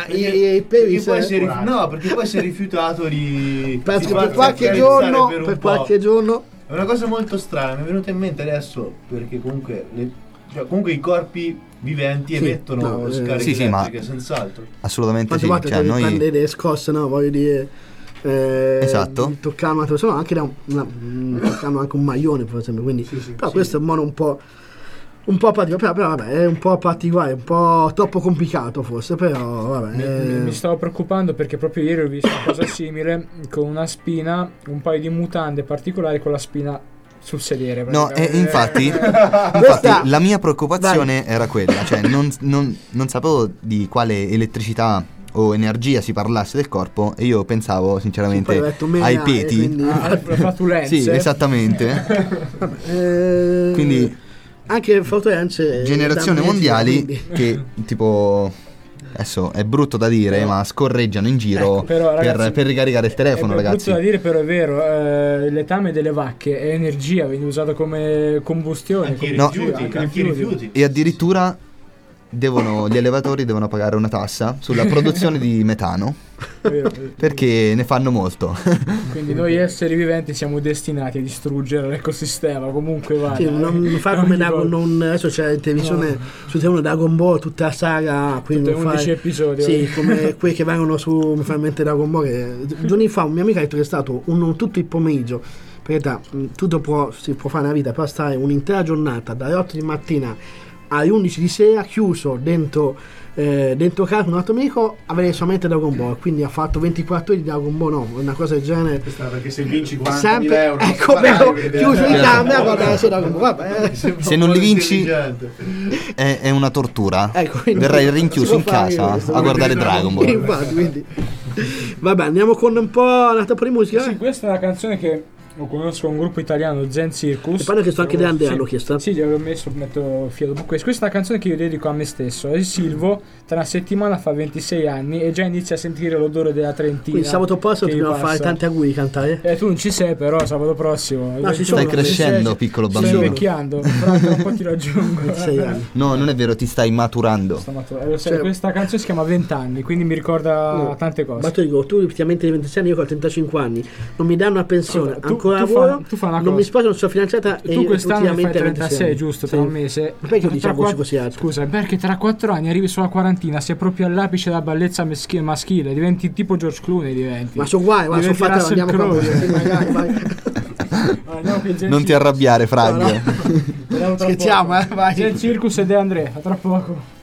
Perché poi si è rifiutato di. Penso per qualche giorno. È una cosa molto strana, mi è venuta in mente adesso, perché comunque i corpi viventi emettono scariche elettriche, senz'altro. Assolutamente sì. Noi prende le scosse, no? Voglio dire. Esatto. Toccare una persona, anche toccando anche un maglione, per esempio. Quindi, però questo è un modo un po' particolare, però vabbè, è un po' particolare, un po' troppo complicato forse, però vabbè. Mi stavo preoccupando perché proprio ieri ho visto una cosa simile con una spina, un paio di mutande particolari con la spina sul sedere. No, infatti la mia preoccupazione era quella, cioè non sapevo di quale elettricità o energia si parlasse del corpo e io pensavo sinceramente ai peti. Flatulenze. Sì, esattamente. Quindi anche flatulenze generazione mondiali che tipo adesso è brutto da dire ma scorreggiano in giro però, ragazzi, per ricaricare il telefono, ragazzi. È brutto da dire, però è vero. Il letame delle vacche è energia, viene usato come combustione, anche i rifiuti. E addirittura gli allevatori devono pagare una tassa sulla produzione di metano perché ne fanno molto. Quindi noi esseri viventi siamo destinati a distruggere l'ecosistema. Comunque non fa come adesso c'è in televisione su TV Dragon Ball tutta la saga, quindi 11 episodi come quelli che vengono su mi fa in mente Dragon Ball, che giorni fa un mio amico ha detto che è stato tutto il pomeriggio, perché tutto si può fare nella vita, però stare un'intera giornata dalle 8 di mattina alle 11 di sera chiuso dentro casa un altro amico a vedere solamente Dragon Ball, quindi ha fatto 24 ore di Dragon Ball, no, una cosa del genere. Perché se vinci 40.000 euro chiuso in camera a guardare Dragon Ball, vabbè. Se non li vinci è una tortura, verrai rinchiuso in casa a guardare Dragon Ball. Infatti, quindi vabbè, andiamo con un po' di musica. Sì, questa è una canzone che conosco un gruppo italiano, Zen Circus. E poi hanno chiesto anche De Andrea, l'ho chiesto. Sì, gli avevo metto filo dopo questo. Questa è una canzone che io dedico a me stesso. E Silvo tra una settimana fa 26 anni e già inizia a sentire l'odore della Trentina. Quindi sabato prossimo dobbiamo fare tanti auguri, cantare. Tu non ci sei, però sabato prossimo stai crescendo, piccolo bambino. Stai invecchiando, tra un po' ti raggiungo. No, non è vero, ti stai maturando. Questa canzone si chiama 20 anni, quindi mi ricorda tante cose. Ma tu dico, tu ultimamente hai 26 anni, io ho 35 anni, non mi danno una pensione, ancora lavoro, non mi sposo, non sono fidanzata e tu quest'anno fai 36, giusto, tra un mese. Ma perché diciamo così alto? Scusa, perché tra 4 anni arrivi sulla quarantina, sei proprio all'apice della bellezza maschile, diventi tipo George Clooney, diventi. Ma sono guai, sono fatta, andiamo non ti arrabbiare, Frank. Scherziamo, vai. C'è il Circus e De Andrea, tra poco.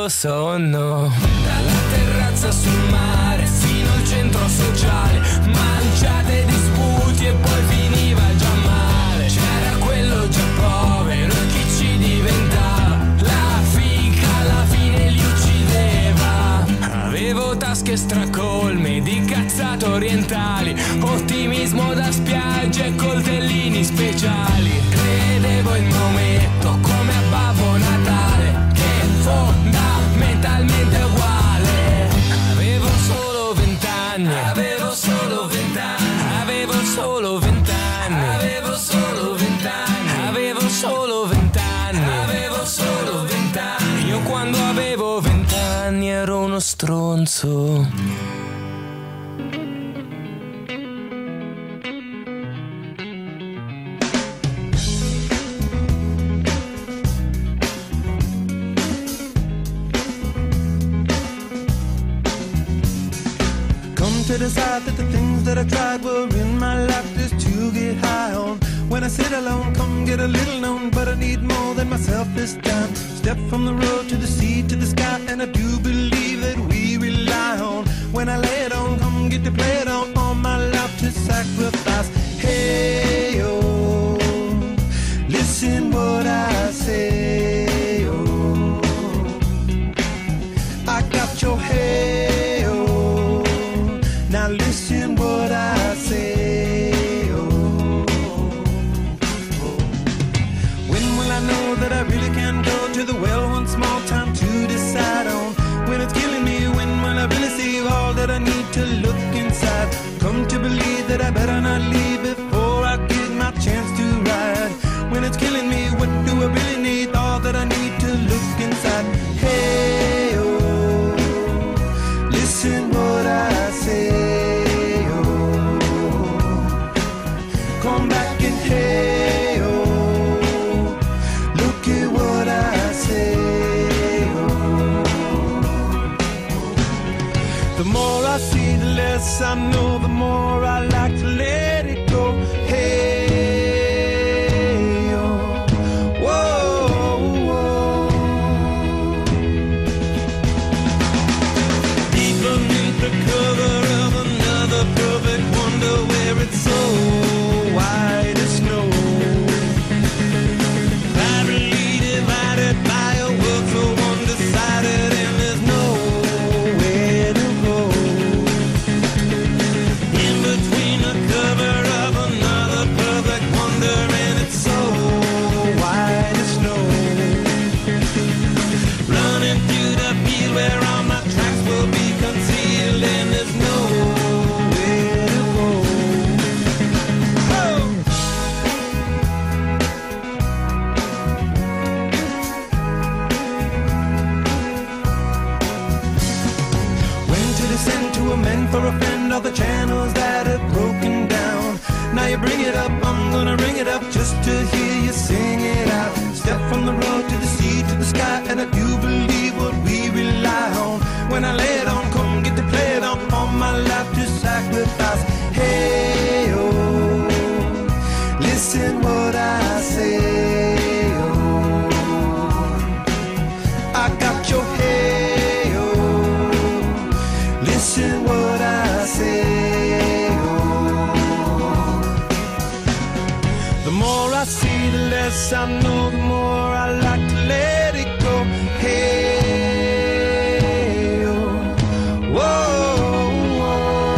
avevo sonno. Dalla terrazza sul mare fino al centro sociale, manciate di sputi e poi finiva già male. C'era quello già povero e chi ci diventava, la fica alla fine li uccideva. Avevo tasche stracolme di cazzate orientali, ottimismo da spiaggia e coltellini speciali. Credevo in Maometto come a Babbo Natale, che fondamentalmente è uguale. Avevo solo 20 anni, avevo solo 20 anni, avevo solo 20 anni, avevo solo 20 anni, avevo solo 20 anni, avevo solo 20 anni. Io quando avevo 20 anni ero uno stronzo. To decide that the things that I tried were in my life just to get high on. When I sit alone, come get a little known, but I need more than myself this time. Step from the road to the sea to the sky, and I do believe that we rely on. When I lay it on, come get to play it on, all my life to sacrifice. Hey, oh, listen what I say, oh, I got your hey, oh. Now listen what I say, oh, oh. When will I know that I really can go to the well one small time to decide on? When it's killing me, when will I really see all that I need to look inside? Come to believe that I better not leave before I get my chance to ride. When it's killing me, what do I really need? All that I need to look inside. Hey, oh, listen what I say. Hey, oh, look at what I say, oh. The more I see, the less I know, the more I like to let it go. Hey, oh, whoa, whoa. Deep beneath the cover of another perfect wonder where it's so wide. For a friend, all the channels that have broken down. Now you bring it up, I'm gonna ring it up just to hear you sing it out. Step from the road to the sea to the sky, and I do believe what we rely on. When I lay it on, come get to play it on, all my life to sacrifice. Hey, oh, listen what I say, oh, I got your hey, oh, listen what I say, oh. The more I see, the less I know, the more I like to let it go. Hey, oh, whoa, whoa.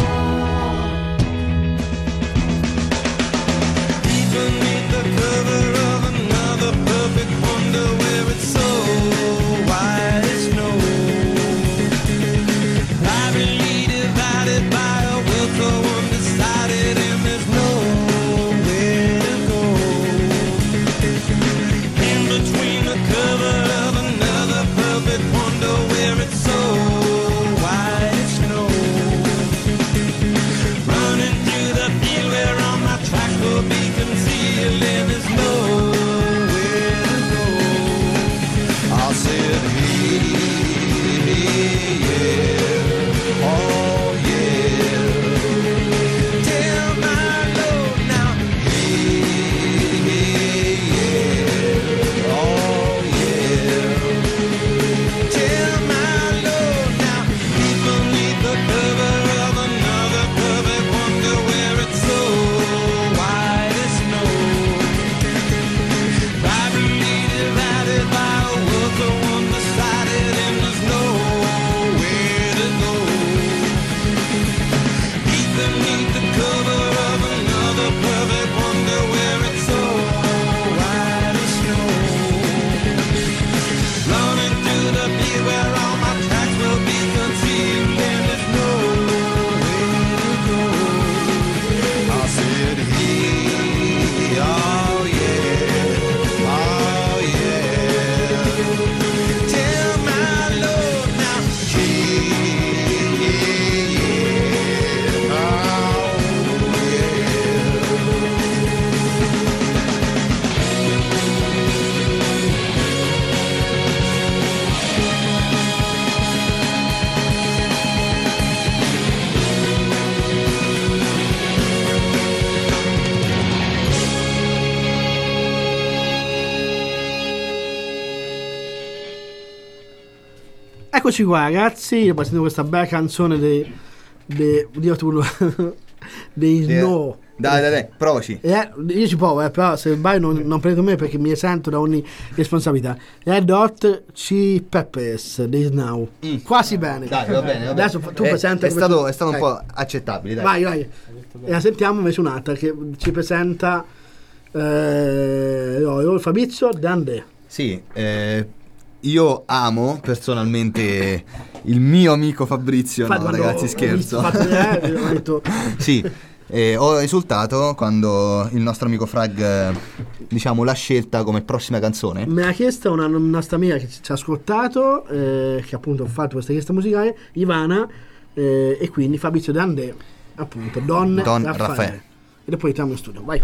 Deep beneath the cover of another perfect wonder where it's so wide as snow. I believe divided by a will so undecided, and there's nowhere to go. In between the Eccoci qua ragazzi, ho sentito questa bella canzone Dio tu dei Snow. Dai, provaci. Io ci provo, però se sbaglio non prendo me perché mi esento da ogni responsabilità. Red Hot Chili Peppers dei Snow. Quasi bene. Dai, va bene. Adesso tu presenta. È stato un po' accettabile, dai. Vai. E la sentiamo invece un'altra che ci presenta Fabrizio D'Andè. Sì, io amo personalmente il mio amico Fabrizio. No, ragazzi, scherzo. Sì, ho esultato quando il nostro amico Frag, diciamo, l'ha scelta come prossima canzone. Me l'ha chiesta una nostra amica che ci ha ascoltato, che appunto ha fatto questa richiesta musicale, Ivana, e quindi Fabrizio D'Andè, appunto, Don Raffaele. E poi entriamo in studio, vai.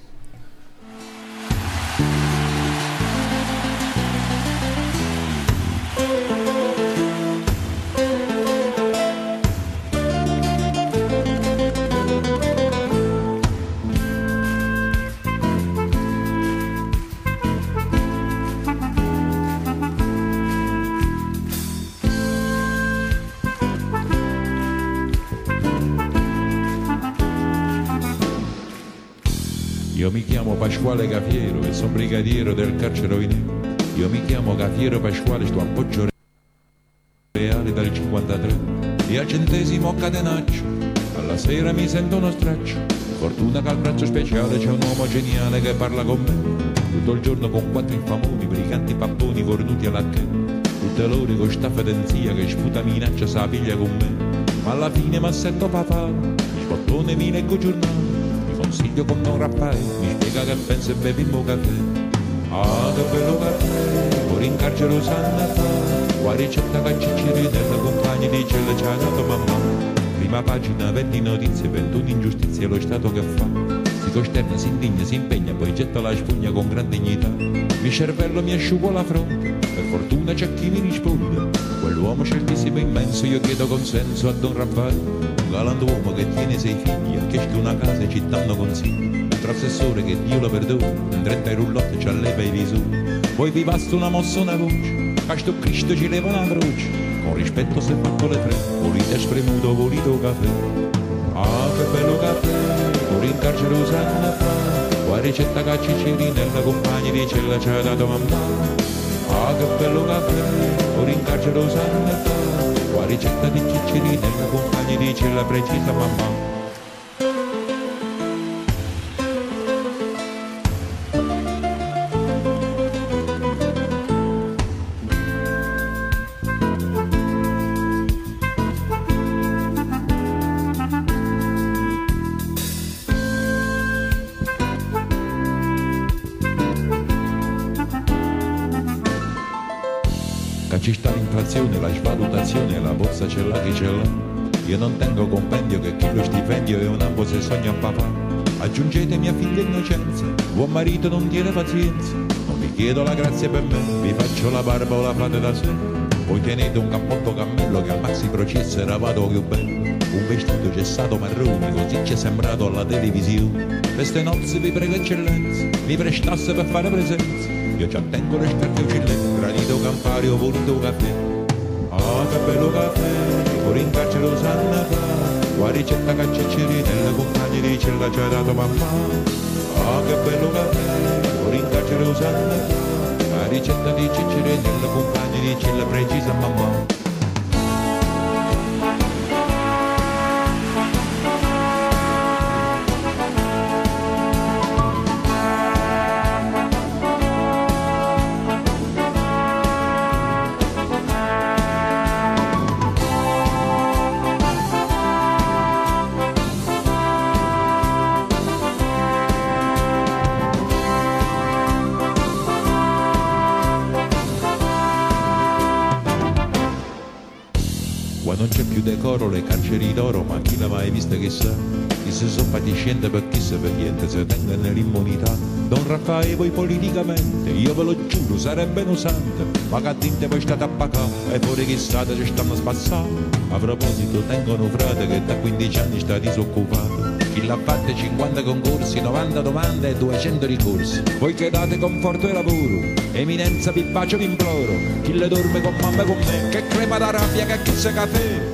Io mi chiamo Pasquale Cafiero e sono brigadiero del carcere Oineo. Io mi chiamo Cafiero Pasquale, sto a Poggio Reale dal 53 e al 100° catenaccio alla sera mi sento uno straccio. Fortuna che al braccio speciale c'è un uomo geniale che parla con me tutto il giorno con 4 infamoni, briganti papponi cornuti alla che. Tutte l'ore con sta fedenzia che sputa minaccia sa piglia con me. Ma alla fine m'assetto papà, sbottone mi leggo giornale, consiglio con Don Raffaele, mi spiega che pensa e bevimmo caffè. Ah, che bello caffè, fuori in carcere lo sanno fa, qua ricetta che Ciccirinella, compagni di cella ci ha dato mamma. Prima pagina, 20 notizie, 21 ingiustizie, lo Stato che fa. Si costerna, si indigna, si impegna, poi getta la spugna con gran dignità. Mi cervello mi asciugo la fronte, per fortuna c'è chi mi risponde. Quell'uomo certissimo immenso, io chiedo consenso a Don Raffaele. Un galantuomo che tiene 6 figli, che esce una casa e ci danno consigli. Un trasessore che Dio lo perdona, un 30 roulotte ci alleva i visori. Poi vi basta una mossa, una voce, a sto Cristo ci leva una croce. Con rispetto se fatto le 3, volite spremuto, volito caffè. Ah, che bello caffè, fuori in carcere lo sanno fa, qua ricetta che Ciccirinella, compagni di cella ci ha dato mamma. Ah, che bello caffè, fuori in carcere lo sanno fa, qua ricetta di Ciccirinella, compagni di cella precisa mamma. Ci sta l'inflazione, la svalutazione, la borsa c'è là chi ce l'ha. Io non tengo compendio che chi lo stipendio è un ambo se sogna papà. Aggiungete mia figlia innocenza, buon marito non tiene pazienza. Non vi chiedo la grazia per me, vi faccio la barba o la fate da sé. Poi tenete un cappotto cammello che al maxi processo era vado più bello. Un vestito gessato marrone, così ci è sembrato alla televisione. Queste nozze vi prego eccellenza, mi prestasse per fare presenza. Io ci attengo le scarpe uccellenti, granito campari o voluto caffè. Ah, che bello caffè, fuori in carcere lo sanno fa, qua ricetta che Ciccirinella, compagni di cella ci ha dato mamma. Ah, che bello caffè, fuori in carcere lo sanno fa, la ricetta di Ciccirinella, compagni di cella precisa mamma. Non c'è più decoro, le carceri d'oro, ma chi l'ha mai vista chissà? Chi si sono fatiscente per chi se per niente, se tengono nell'immunità. Don Raffaele voi politicamente, io ve lo giuro, sarebbe usante, ma che a dinte voi state a pacà, e fuori che state ci stanno spassando. A proposito, tengo un frate che da 15 anni sta disoccupato, Chi l'ha fatta 50 concorsi, 90 domande e 200 ricorsi. Voi che date conforto e lavoro, eminenza vi bacio vi imploro. Chi le dorme con mamma e con me, che crema da rabbia che chissà caffè.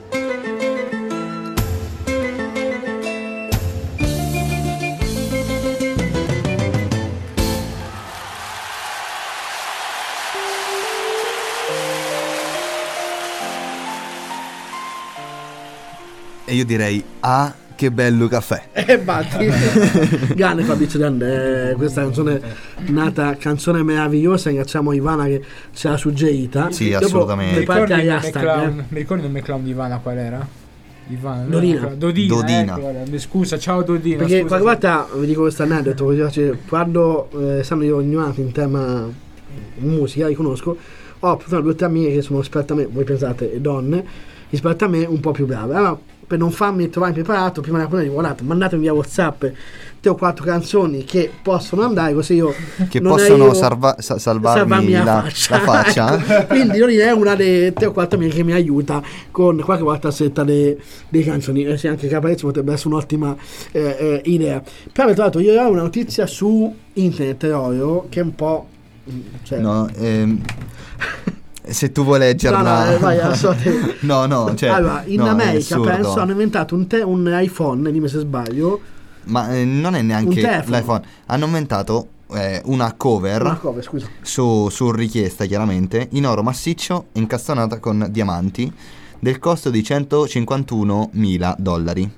E io direi, ah, che bello caffè. Batti. Grande Fabrizio Grande, questa canzone nata, canzone meravigliosa. Ringraziamo Ivana che ce l'ha suggerita. Sì, Dopo assolutamente. Mi ricordi il nome clown di Ivana qual era? Ivana, Dodina. Dodina. Scusa, ciao Dodina. Perché scusa, qualche volta vi dico questo aneddoto, quando essendo io ignorante in tema musica, riconosco, ho portato 2 o 3 amiche che sono rispetto a me, voi pensate donne, rispetto a me un po' più brave. Allora, per non farmi trovare impreparato, prima della puntata guardate, mandatemi via WhatsApp 3 o 4 canzoni che possono andare, così io che non possono arrivo, salvarmi la faccia. Ecco. Quindi io è una delle 3 o 4 amiche che mi aiuta con qualche volta a setta dei canzoni. Sì, anche Caparezzo potrebbe essere un'ottima idea. Però avete trovato io ho una notizia su internet, Rorio, che è un po', cioè, no, se tu vuoi leggerla, no, cioè, allora in America penso hanno inventato un iPhone, dimmi se sbaglio, ma non è neanche l'iPhone, hanno inventato una cover scusa, su richiesta, chiaramente, in oro massiccio incastonata con diamanti del costo di $151.000.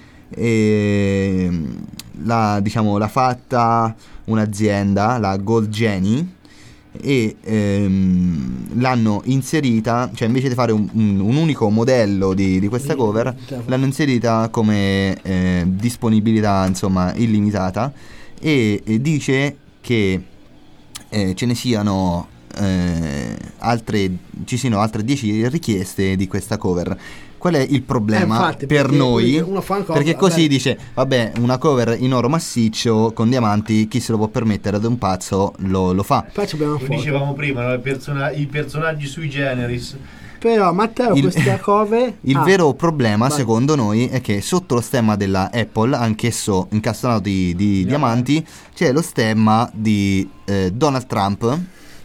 E l'ha fatta un'azienda, la Gold Genie, e l'hanno inserita, cioè invece di fare un unico modello di questa cover, l'hanno inserita come disponibilità, insomma, illimitata, e dice che ce ne siano altre 10 richieste di questa cover. Qual è il problema infatti, per noi? Perché così vabbè. dice, vabbè, una cover in oro massiccio con diamanti, chi se lo può permettere, ad un pazzo lo fa. Poi lo dicevamo prima, no? I personaggi sui generis. Però Matteo, questa cover, il vero problema, secondo noi, è che sotto lo stemma della Apple, anch'esso incastonato di diamanti, c'è lo stemma di Donald Trump.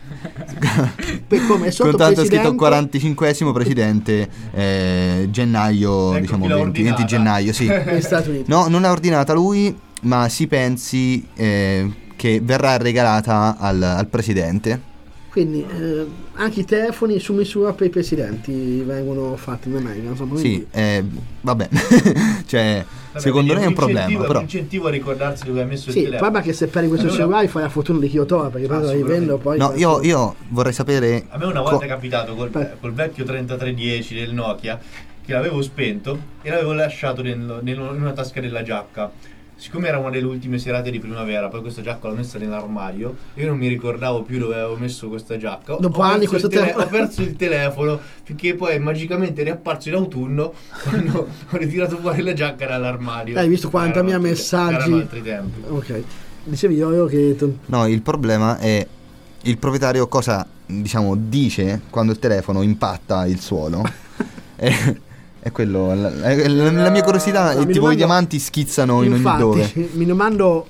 Come con tanto scritto 45esimo presidente, gennaio, ecco, diciamo 20 gennaio, sì. No, non l'ha ordinata lui, ma si pensi che verrà regalata al presidente. Quindi anche i telefoni su misura per i presidenti vengono fatti in America, insomma. Sì, vabbè. Cioè, secondo me è un problema, però. Un incentivo a ricordarsi dove ha messo il telefono. telefono. Sì, proprio che se perdi questo cellulare fai la fortuna di chi lo trova, perché poi lo rivendo poi. No, io vorrei sapere. A me una volta è capitato col vecchio 3310 del Nokia, che l'avevo spento e l'avevo lasciato in una tasca della giacca. Siccome era una delle ultime serate di primavera, poi questa giacca l'ho messa nell'armadio, io non mi ricordavo più dove avevo messo questa giacca. Dopo anni questo ho perso il telefono, finché poi magicamente è riapparso in autunno quando ho ritirato fuori la giacca dall'armadio. Hai visto 40.000 messaggi? Erano altri tempi. Ok. Dicevi io che... No, il problema è il proprietario cosa, diciamo, dice quando il telefono impatta il suolo. È quello, la mia curiosità è tipo i diamanti schizzano in ogni dove. Mi domando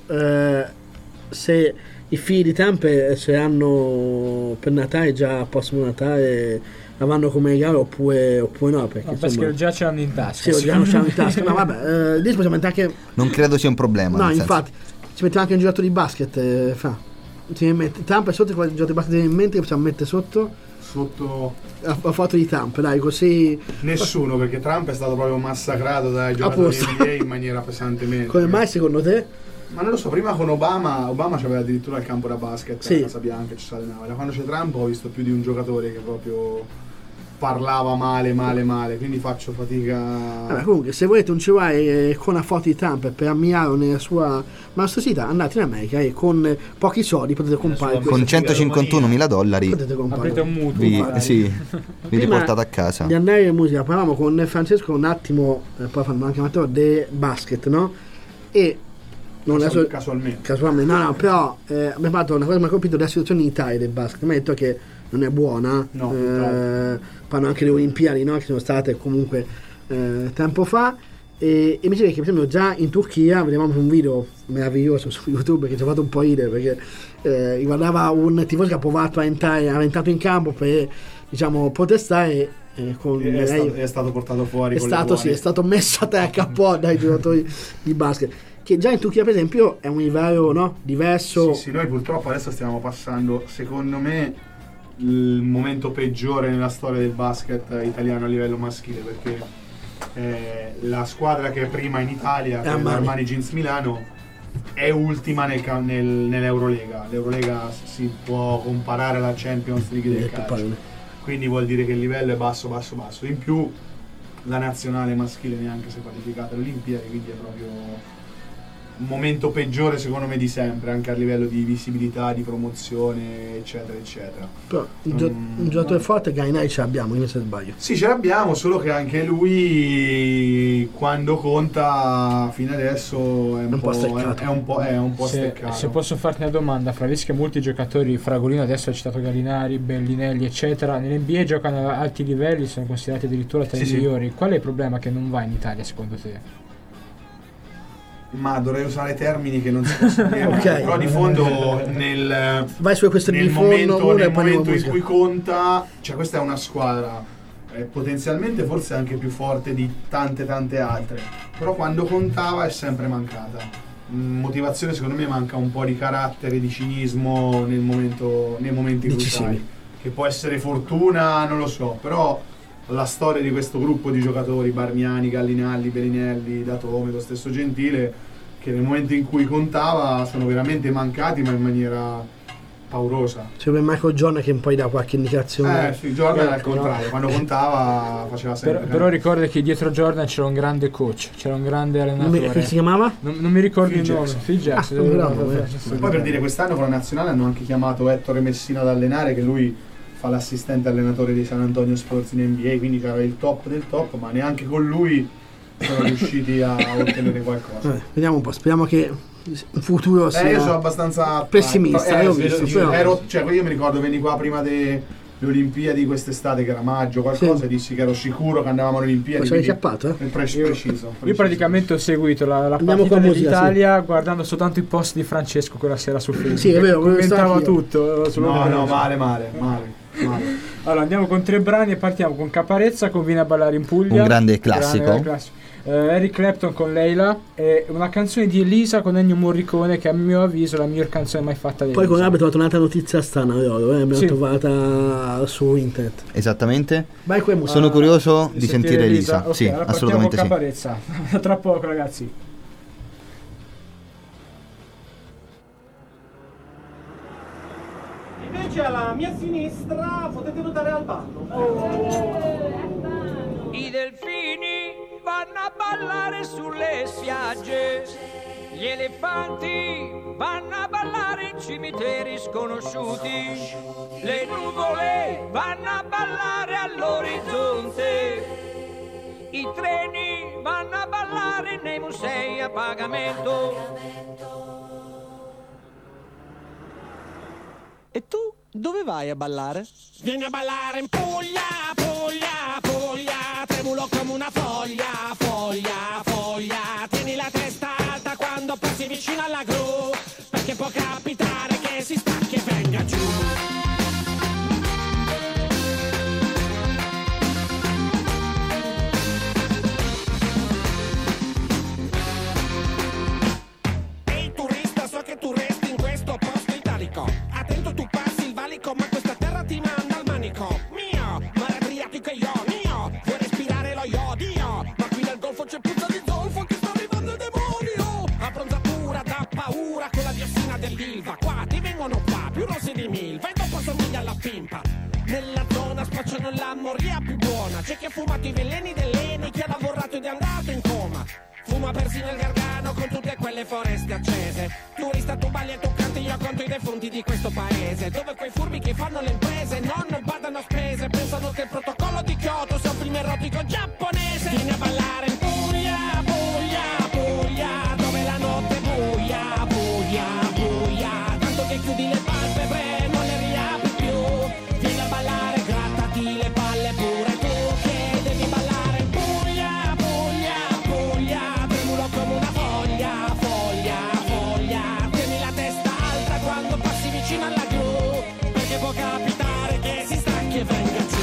se i figli di Trump se hanno per Natale, già prossimo Natale, la vanno come regalo oppure no, perché insomma, già ce l'hanno in tasca. Sì, già ce l'hanno in tasca. No, vabbè, lì possiamo mettere anche... Non credo sia un problema. No, infatti, ci mettiamo anche un giocatore di basket, Trump è sotto, quel giocatore di basket in mente che possiamo mettere sotto la foto di Trump, dai, così nessuno, perché Trump è stato proprio massacrato dai giocatori NBA in maniera pesantemente. Come mai secondo te? Ma non lo so, prima con Obama c'aveva addirittura il campo da basket, sì, a Casa Bianca, ci allenava. Da quando c'è Trump ho visto più di un giocatore che proprio parlava male, quindi faccio fatica. Vabbè, comunque, se volete un cellulare con una foto di Trump per ammirarlo nella sua maestosità, andate in America e con pochi soldi potete comprare. Con $151.000 potete comprare. Aprite un mutuo. Vi riportate a casa. Di andare in musica, parlavamo con Francesco un attimo, poi fanno anche Matteo, del basket, no? E non adesso, casualmente, no, però abbiamo fatto una cosa che mi ha colpito della situazione in Italia del basket. Mi ha detto che non è buona, fanno anche le Olimpiadi, no? Che sono state comunque tempo fa, E mi dicevi che per esempio già in Turchia vedevamo un video meraviglioso su YouTube che ci ha fatto un po' ridere, perché riguardava un tifoso che ha provato a entrare, era entrato in campo per, diciamo, protestare. È stato portato fuori. È stato messo a terra a capo dai giocatori di basket, che già in Turchia per esempio è un livello, no, diverso. Sì, noi purtroppo adesso stiamo passando, secondo me, il momento peggiore nella storia del basket italiano a livello maschile, perché la squadra che è prima in Italia, che è l'Armani Jeans Milano, è ultima nell'Eurolega. L'Eurolega si può comparare alla Champions League del calcio, quindi vuol dire che il livello è basso. In più la nazionale maschile neanche si è qualificata alle Olimpiadi, quindi è proprio un momento peggiore secondo me di sempre, anche a livello di visibilità, di promozione, eccetera eccetera. Però un giocatore forte Gainai ce l'abbiamo, io se sbaglio. Sì, ce l'abbiamo, solo che anche lui quando conta fino adesso è un po' steccato. È un po' steccato. Se posso farti una domanda, fra visto che molti giocatori, Fragolino adesso ha citato Gallinari, Bellinelli eccetera, nell'NBA giocano a alti livelli, sono considerati addirittura tra i migliori. Qual è il problema che non va in Italia secondo te? Ma dovrei usare termini che non si possono dire, okay. Però di fondo vai sulle questioni di fondo, nel momento in cui conta, cioè questa è una squadra potenzialmente forse anche più forte di tante altre, però quando contava è sempre mancata. Motivazione, secondo me manca un po' di carattere, di cinismo nei momenti cruciali, che può essere fortuna, non lo so, però la storia di questo gruppo di giocatori, Bargnani, Gallinalli, Bellinelli, Datome, lo stesso Gentile, che nel momento in cui contava sono veramente mancati, ma in maniera paurosa. C'è per Michael Jordan che poi dà qualche indicazione. Sì, Jordan al contrario, quando contava faceva sempre. Però ricorda che dietro Jordan c'era un grande coach, c'era un grande allenatore. Che si chiamava? Non mi ricordo il nome. Phil Jackson. Poi per dire, quest'anno con la nazionale hanno anche chiamato Ettore Messina ad allenare, che lui fa l'assistente allenatore di San Antonio Spurs in NBA, quindi c'era il top del top, ma neanche con lui sono riusciti a ottenere qualcosa. Vediamo un po', speriamo che il futuro sia. Io sono abbastanza pessimista. Io mi ricordo, venni qua prima delle Olimpiadi quest'estate, che era maggio, qualcosa, e dissi che ero sicuro che andavamo alle Olimpiadi. Ma sei acchiappato? Preciso. Io praticamente ho seguito la partita dell'Italia guardando soltanto i post di Francesco quella sera su Facebook. Sì, è vero, commentava tutto. No, male. Allora andiamo con 3 brani e partiamo con Caparezza con Vieni a ballare in Puglia, un grande classico. Eric Clapton con Leila e una canzone di Elisa con Ennio Morricone, che a mio avviso è la miglior canzone mai fatta di Poi con abbiamo trovato un'altra notizia strana, abbiamo trovata su internet. Esattamente. Vai con sono curioso di sentire Elisa. Okay, sì, allora assolutamente sì. Caparezza tra poco, ragazzi. Invece alla mia sinistra potete notare Albano. I delfini vanno a ballare sulle spiagge, gli elefanti vanno a ballare in cimiteri sconosciuti, le nuvole vanno a ballare all'orizzonte, i treni vanno a ballare nei musei a pagamento. E tu dove vai a ballare? Vieni a ballare in Puglia, tremulo come una foglia. Tieni la testa alta quando passi vicino alla gru, perché può capitare che si stacchi e venga giù. Ehi turista, so che tu resti in questo posto italico. Attento, tu passi il valico, ma questa terra ti manda al manico. Mio, mare Adriatico e io, mio, vuoi respirare lo iodio? Ma qui nel golfo c'è puzza di zolfo che sta arrivando il demonio. Abbronzatura da paura con la diossina dell'Ilva. Qua ti vengono qua, più rossi di Milva, e dopo somiglia alla pimpa. Nella zona spacciano la moria più buona. C'è chi ha fumato i veleni dell'Eni, chi ha lavorato ed è andato in coma. Fuma persino il Gargano con tutte quelle foreste accese. Turista, tu balli e tu canti, io conto i defunti di questo paese, dove quei furbi che fanno le imprese non badano a spese, pensano che il protocollo di Kyoto sia un film erotico giapponese. Vieni a ballare in Puglia, dove la notte è buia, tanto che chiudi le palpebre non le riapri più. Vieni a ballare, grattati le palle pure tu, che devi ballare in Puglia, vicino alla gru, perché può capitare che si stacchi e venga giù.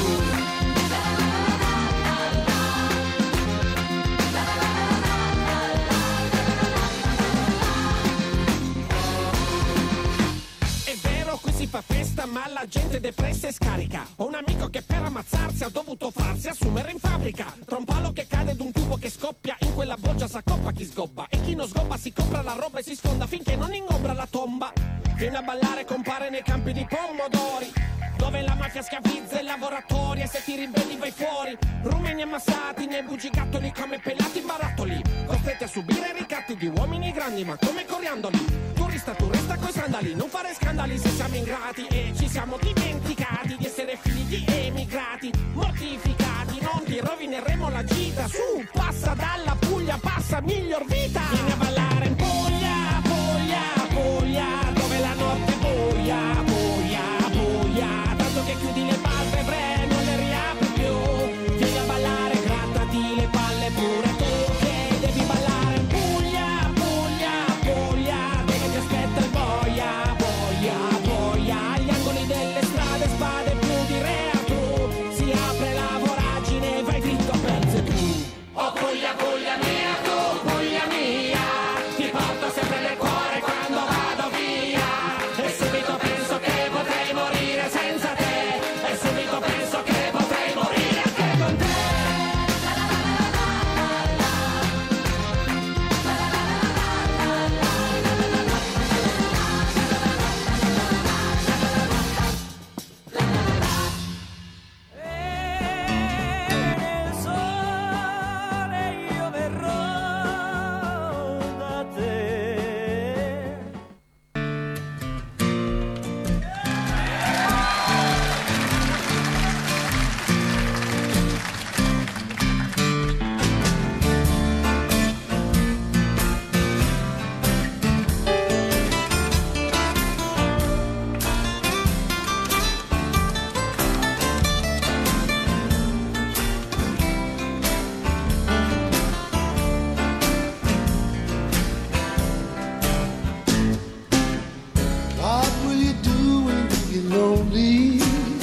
Qui si fa festa ma la gente depressa e scarica. Ho un amico che per ammazzarsi ha dovuto farsi assumere in fabbrica. Tra un palo che cade ed un tubo che scoppia, in quella boggia s'accoppa chi sgobba. E chi non sgobba si compra la roba e si sfonda finché non ingombra la tomba. Viene a ballare, compare nei campi di pomodori, dove la mafia schiavizza i lavoratori, e se ti ribelli vai fuori. Rumeni ammassati nei bugigattoli come pelati barattoli, costretti a subire ricatti di uomini grandi ma come coriandoli. Tu resta coi sandali, non fare scandali se siamo ingrati. E ci siamo dimenticati di essere figli di emigrati, mortificati, non ti rovineremo la gita. Su, passa dalla Puglia, passa miglior vita. Vieni a ballare in Puglia, Puglia, Puglia, dove la notte è buia, buia, buia. Tanto che chiudi le palpebre, non le riapri più. Vieni a ballare, grattati le palle pure tu, che devi ballare in Puglia, Puglia, Puglia, dove ti aspetta il boia, boia, boia. Agli angoli delle strade, spade più di reatru, si apre la voragine, vai dritto a pezzi tu. Oh Puglia, Puglia mia, tu Puglia mia, ti porto sempre nel cuore quando vado via. E subito penso che potrei morire senza te, e subito penso che potrei morire anche con te. Nel sole io verrò da te. What will you do when you get lonely?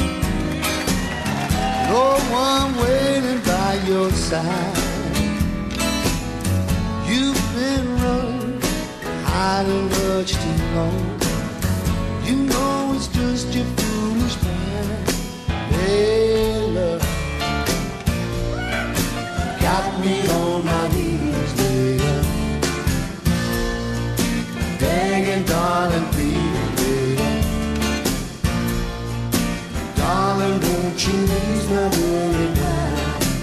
No one waiting by your side. You've been running, hiding much too long. You know it's just your foolish mind. Hey, love, got me on my knees, baby, begging, darling, please, baby. Darling, won't you ease my worry now?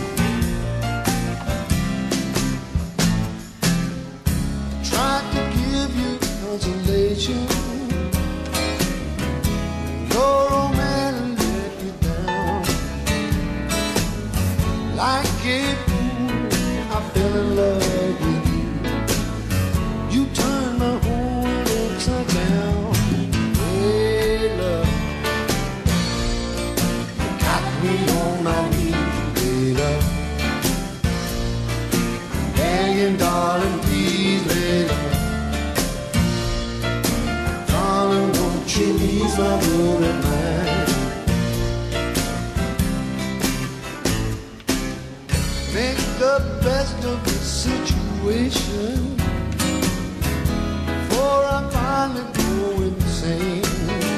Tried to give you consolation, your old man let you down. Like a fool, I fell in love with you. You turned my whole world upside down. Hey, love, got me on my knees, baby, begging, darling, please, baby. Darling, won't you ease my worried mind? Make the best of the situation before I finally go insane.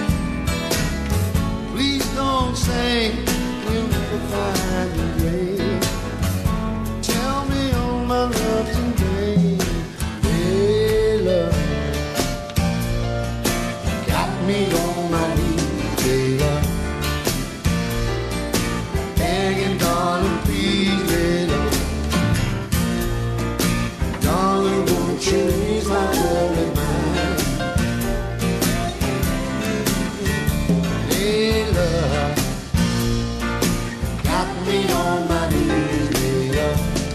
Please don't say you'll never find your grave. Tell me all my love's in vain. Hey, love, got me on my knees, baby, begging, darling, please, baby. Darling, won't you ease my worried mind? Hey, love, got me on my knees, baby,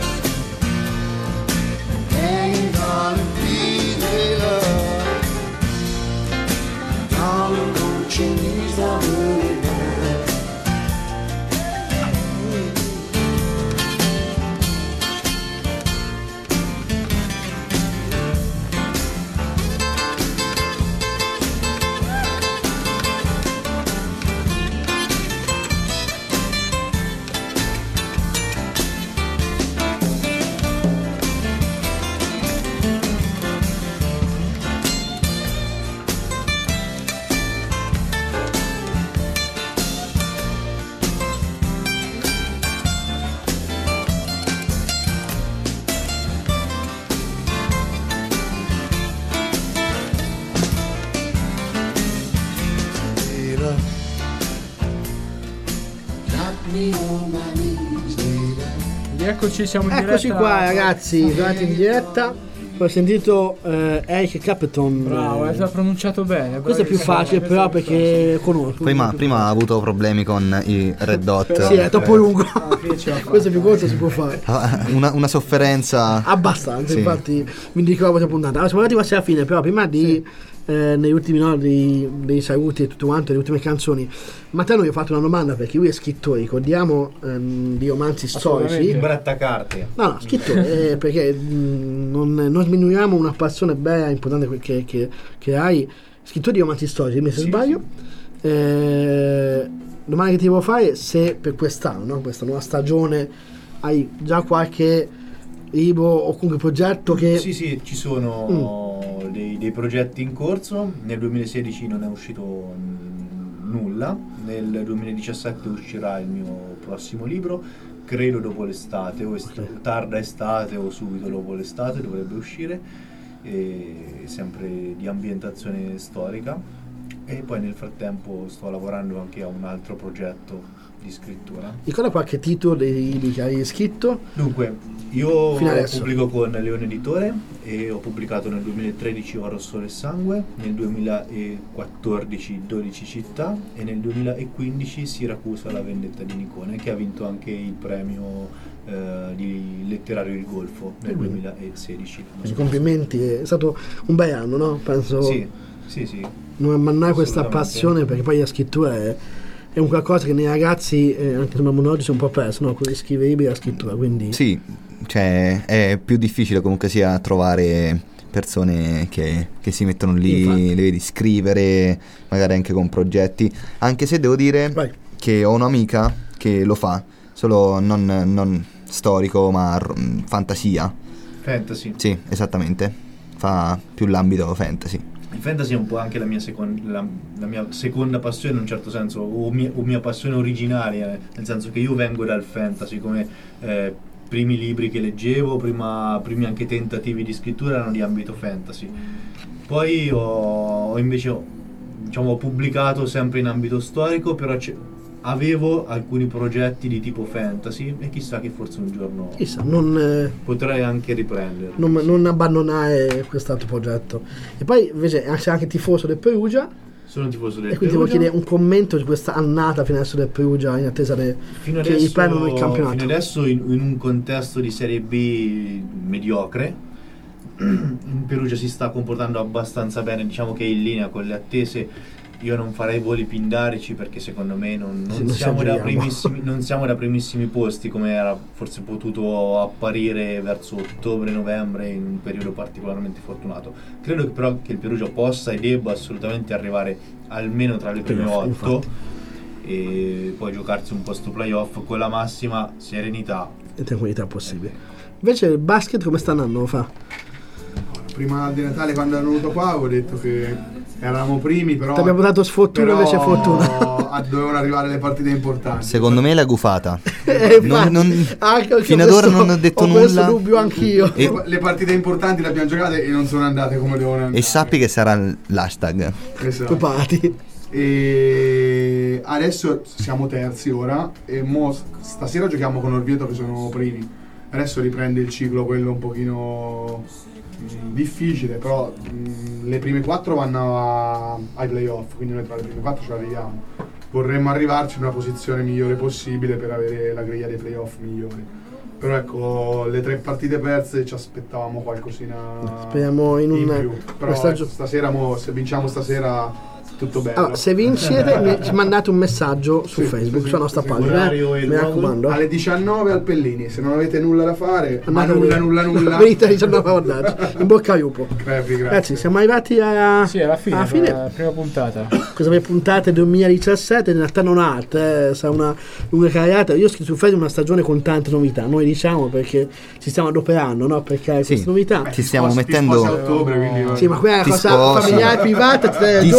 begging, darling, please, baby. Darling, won't you ease my worried mind? Eccoci, siamo in Eccoci diretta. qua ragazzi, tornati in diretta. Ho sentito Eric Clapton. Bravo, hai pronunciato bene. Questo è più facile però perché conosco. Prima ha avuto problemi con i Red Hot. Sì, è troppo lungo. Questo è più corto, si può fare. Una sofferenza Abbastanza, sì. Infatti mi dico questa puntata. Allora siamo arrivati quasi alla fine, però prima di negli ultimi dei saluti e tutto quanto, le ultime canzoni, Matteo gli ho fatto una domanda perché lui è scrittore, ricordiamo, di romanzi storici. Per attaccarti. No, scrittore, perché non sminuiamo una passione bella, importante che hai. Scrittore di romanzi storici, se sbaglio. Domanda che ti devo fare, se per quest'anno, no? Questa nuova stagione, hai già qualche libro o comunque progetto che... Sì, ci sono dei progetti in corso. Nel 2016 non è uscito nulla, nel 2017 uscirà il mio prossimo libro, credo dopo l'estate o tarda estate o subito dopo l'estate dovrebbe uscire, sempre di ambientazione storica, e poi nel frattempo sto lavorando anche a un altro progetto di scrittura. Ricorda qualche titolo dei libri che hai scritto? Dunque, io Fino adesso. pubblico con Leone Editore e ho pubblicato nel 2013 Oro, Sole e Sangue, nel 2014 12 città e nel 2015 Siracusa, la vendetta di Nicone, che ha vinto anche il premio di letterario Il Golfo nel 2016. Quindi complimenti, è stato un bel anno, no? Penso Sì. non abbandonare questa Assolutamente. passione, perché poi la scrittura è un qualcosa che nei ragazzi, anche se non oggi, si è un po' perso, no? Quello di scrivere libri e la scrittura, quindi... Sì, cioè è più difficile comunque sia trovare persone che si mettono lì, Infatti. le vedi scrivere, magari anche con progetti, anche se devo dire che ho un'amica che lo fa, solo non storico ma fantasia. Fantasy. Sì, esattamente, fa più l'ambito fantasy. Il fantasy è un po' anche la mia seconda passione in un certo senso, o mia passione originaria, nel senso che io vengo dal fantasy, come primi libri che leggevo, primi anche tentativi di scrittura erano di ambito fantasy. Poi ho pubblicato sempre in ambito storico, però avevo alcuni progetti di tipo fantasy e chissà che forse un giorno potrei anche riprenderli. Non abbandonare quest'altro progetto. E poi invece sei anche tifoso del Perugia. Sono tifoso del E quindi Perugia. devo chiedere un commento di questa annata fino adesso del Perugia in attesa che riprendono il campionato. Fino adesso in un contesto di Serie B mediocre, il Perugia si sta comportando abbastanza bene, diciamo che è in linea con le attese. Io non farei voli pindarici perché secondo me non siamo da primissimi posti come era forse potuto apparire verso ottobre-novembre in un periodo particolarmente fortunato. Credo però che il Perugia possa e debba assolutamente arrivare almeno tra le prime 8 e poi giocarsi un posto playoff con la massima serenità e tranquillità possibile. Invece il basket come sta andando? Prima di Natale, quando ero venuto qua, avevo detto che eravamo primi, però ti abbiamo dato sfortuna, invece fortuna. Dovevano arrivare le partite importanti. Secondo me l'ha gufata. Fino ad ora non ho detto nulla. Ho questo dubbio anch'io. Le partite importanti le abbiamo giocate e non sono andate come devono andare. E sappi che sarà l'hashtag. Esatto. Preparati. E adesso siamo terzi ora e stasera giochiamo con Orvieto che sono primi. Adesso riprende il ciclo quello un pochino difficile, però le prime 4 vanno ai playoff, quindi noi tra le prime 4 ce l'arriviamo. Vorremmo arrivarci in una posizione migliore possibile per avere la griglia dei playoff migliori. Però ecco, le 3 partite perse ci aspettavamo qualcosina. Speriamo in più. Però stasera, se vinciamo stasera, tutto bello. Allora, se vincete ci mandate un messaggio su Facebook, sulla nostra pagina, mi raccomando. Alle 19 al Pellini, se non avete nulla da fare, ma nulla venite alle 19 a guardarci. In bocca al lupo. Grazie. Ragazzi, siamo arrivati alla fine. La prima puntata. Questa mia puntata 2017, in realtà non alta, sarà una lunga carriera. Io ho scritto su Facebook una stagione con tante novità, noi diciamo, perché ci stiamo adoperando, no? Perché queste novità Ci stiamo mettendo a ottobre, quindi sì, ma quella è una cosa sposi. familiare, privata, Ti sposi.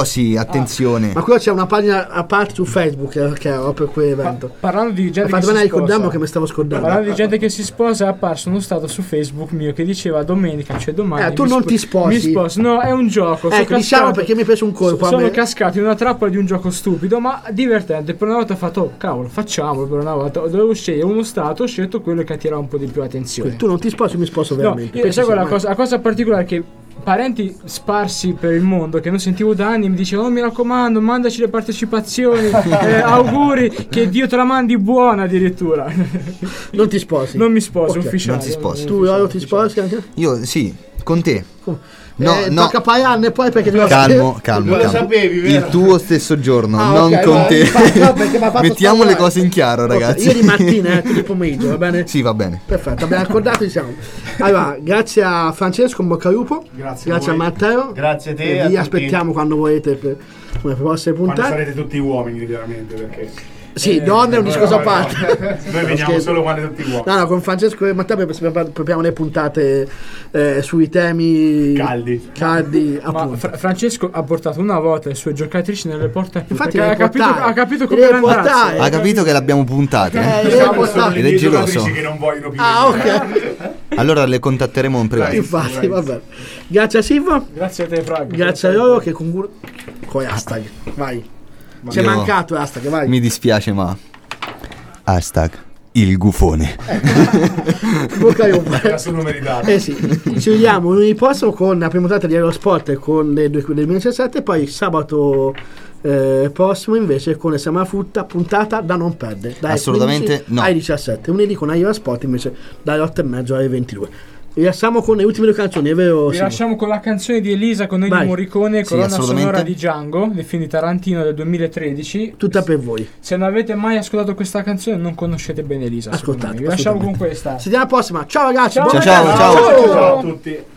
Però sì, attenzione. Ma quello c'è una pagina a parte su Facebook che ho per quell'evento. Parlando di gente che si ricordarmi sposa, che mi stavo scordando. parlando di gente che si sposa, è apparso uno stato su Facebook mio che diceva domenica, cioè domani. Tu non ti sposi? Mi sposo, no, è un gioco. Ecco, diciamo perché mi hai preso un colpo. Sono cascato in una trappola di un gioco stupido, ma divertente. Per una volta ho fatto, oh, cavolo, facciamolo. Per una volta dovevo scegliere uno stato, ho scelto quello che attirava un po' di più attenzione. Tu non ti sposi, mi sposo veramente. No, sai quella cosa, la cosa particolare che parenti sparsi per il mondo che non sentivo da anni mi dicevano: oh, mi raccomando, mandaci le partecipazioni, auguri, che Dio te la mandi buona addirittura. Non ti sposi? Non mi sposo, Okay. ufficiale. Non ti sposi. Tu Lolo ti sposi anche? Io sì, con te. No, tocca Paian e poi perché calmo. Lo sapevi, vero? Il tuo stesso giorno, non ok, con te. no, perché mi ha fatto Mettiamo le spaurare. cose in chiaro, ragazzi. Ieri mattina, di pomeriggio, va bene? Sì, va bene. Perfetto, abbiamo accordato, siamo. Allora, grazie a Francesco, in bocca al lupo. Grazie a voi. Matteo. Grazie a te, E a vi tutti. aspettiamo quando volete per le prossime Quando puntate. sarete tutti uomini, chiaramente, perché... Sì, donne è un discorso a parte. Noi veniamo Scherzo. solo quando tutti uomini. No, con Francesco e Matteo prepariamo le puntate sui temi caldi Ma appunto. Francesco ha portato una volta le sue giocatrici nelle porte. Infatti perché le ha capito come deve andarsi. portare. Ha capito che l'abbiamo puntate. Ed è geloso. Che non vogliono più. Ah, ok. Allora le contatteremo in privato. Infatti, vabbè. Grazie a Silva. Grazie a te, Frank. Grazie a loro che con hashtag. Vai. Ci è Io- mancato hashtag, vai. Mi dispiace, ma hashtag il gufone. Bocca al lupo. Sono meritato. Sì. Ci vediamo lunedì prossimo con la prima puntata di Aerosport con le 2 del 2017 e poi sabato prossimo invece con Siamo Frutta, puntata da non perdere dai Assolutamente 15 no. ai 17, lunedì con Aerosport invece dalle 8:30 alle 22. Vi lasciamo con le ultime 2 canzoni, è vero? Vi lasciamo con la canzone di Elisa con Ennio Vai. Morricone, Sì, colonna assolutamente. sonora di Django, del film di Tarantino del 2013. Tutta per voi. Se non avete mai ascoltato questa canzone non conoscete bene Elisa. secondo me. Ascoltate. Vi lasciamo con questa. Settimana prossima. Ciao ragazzi. Ciao, buona ciao, serata. ciao. Ciao a tutti.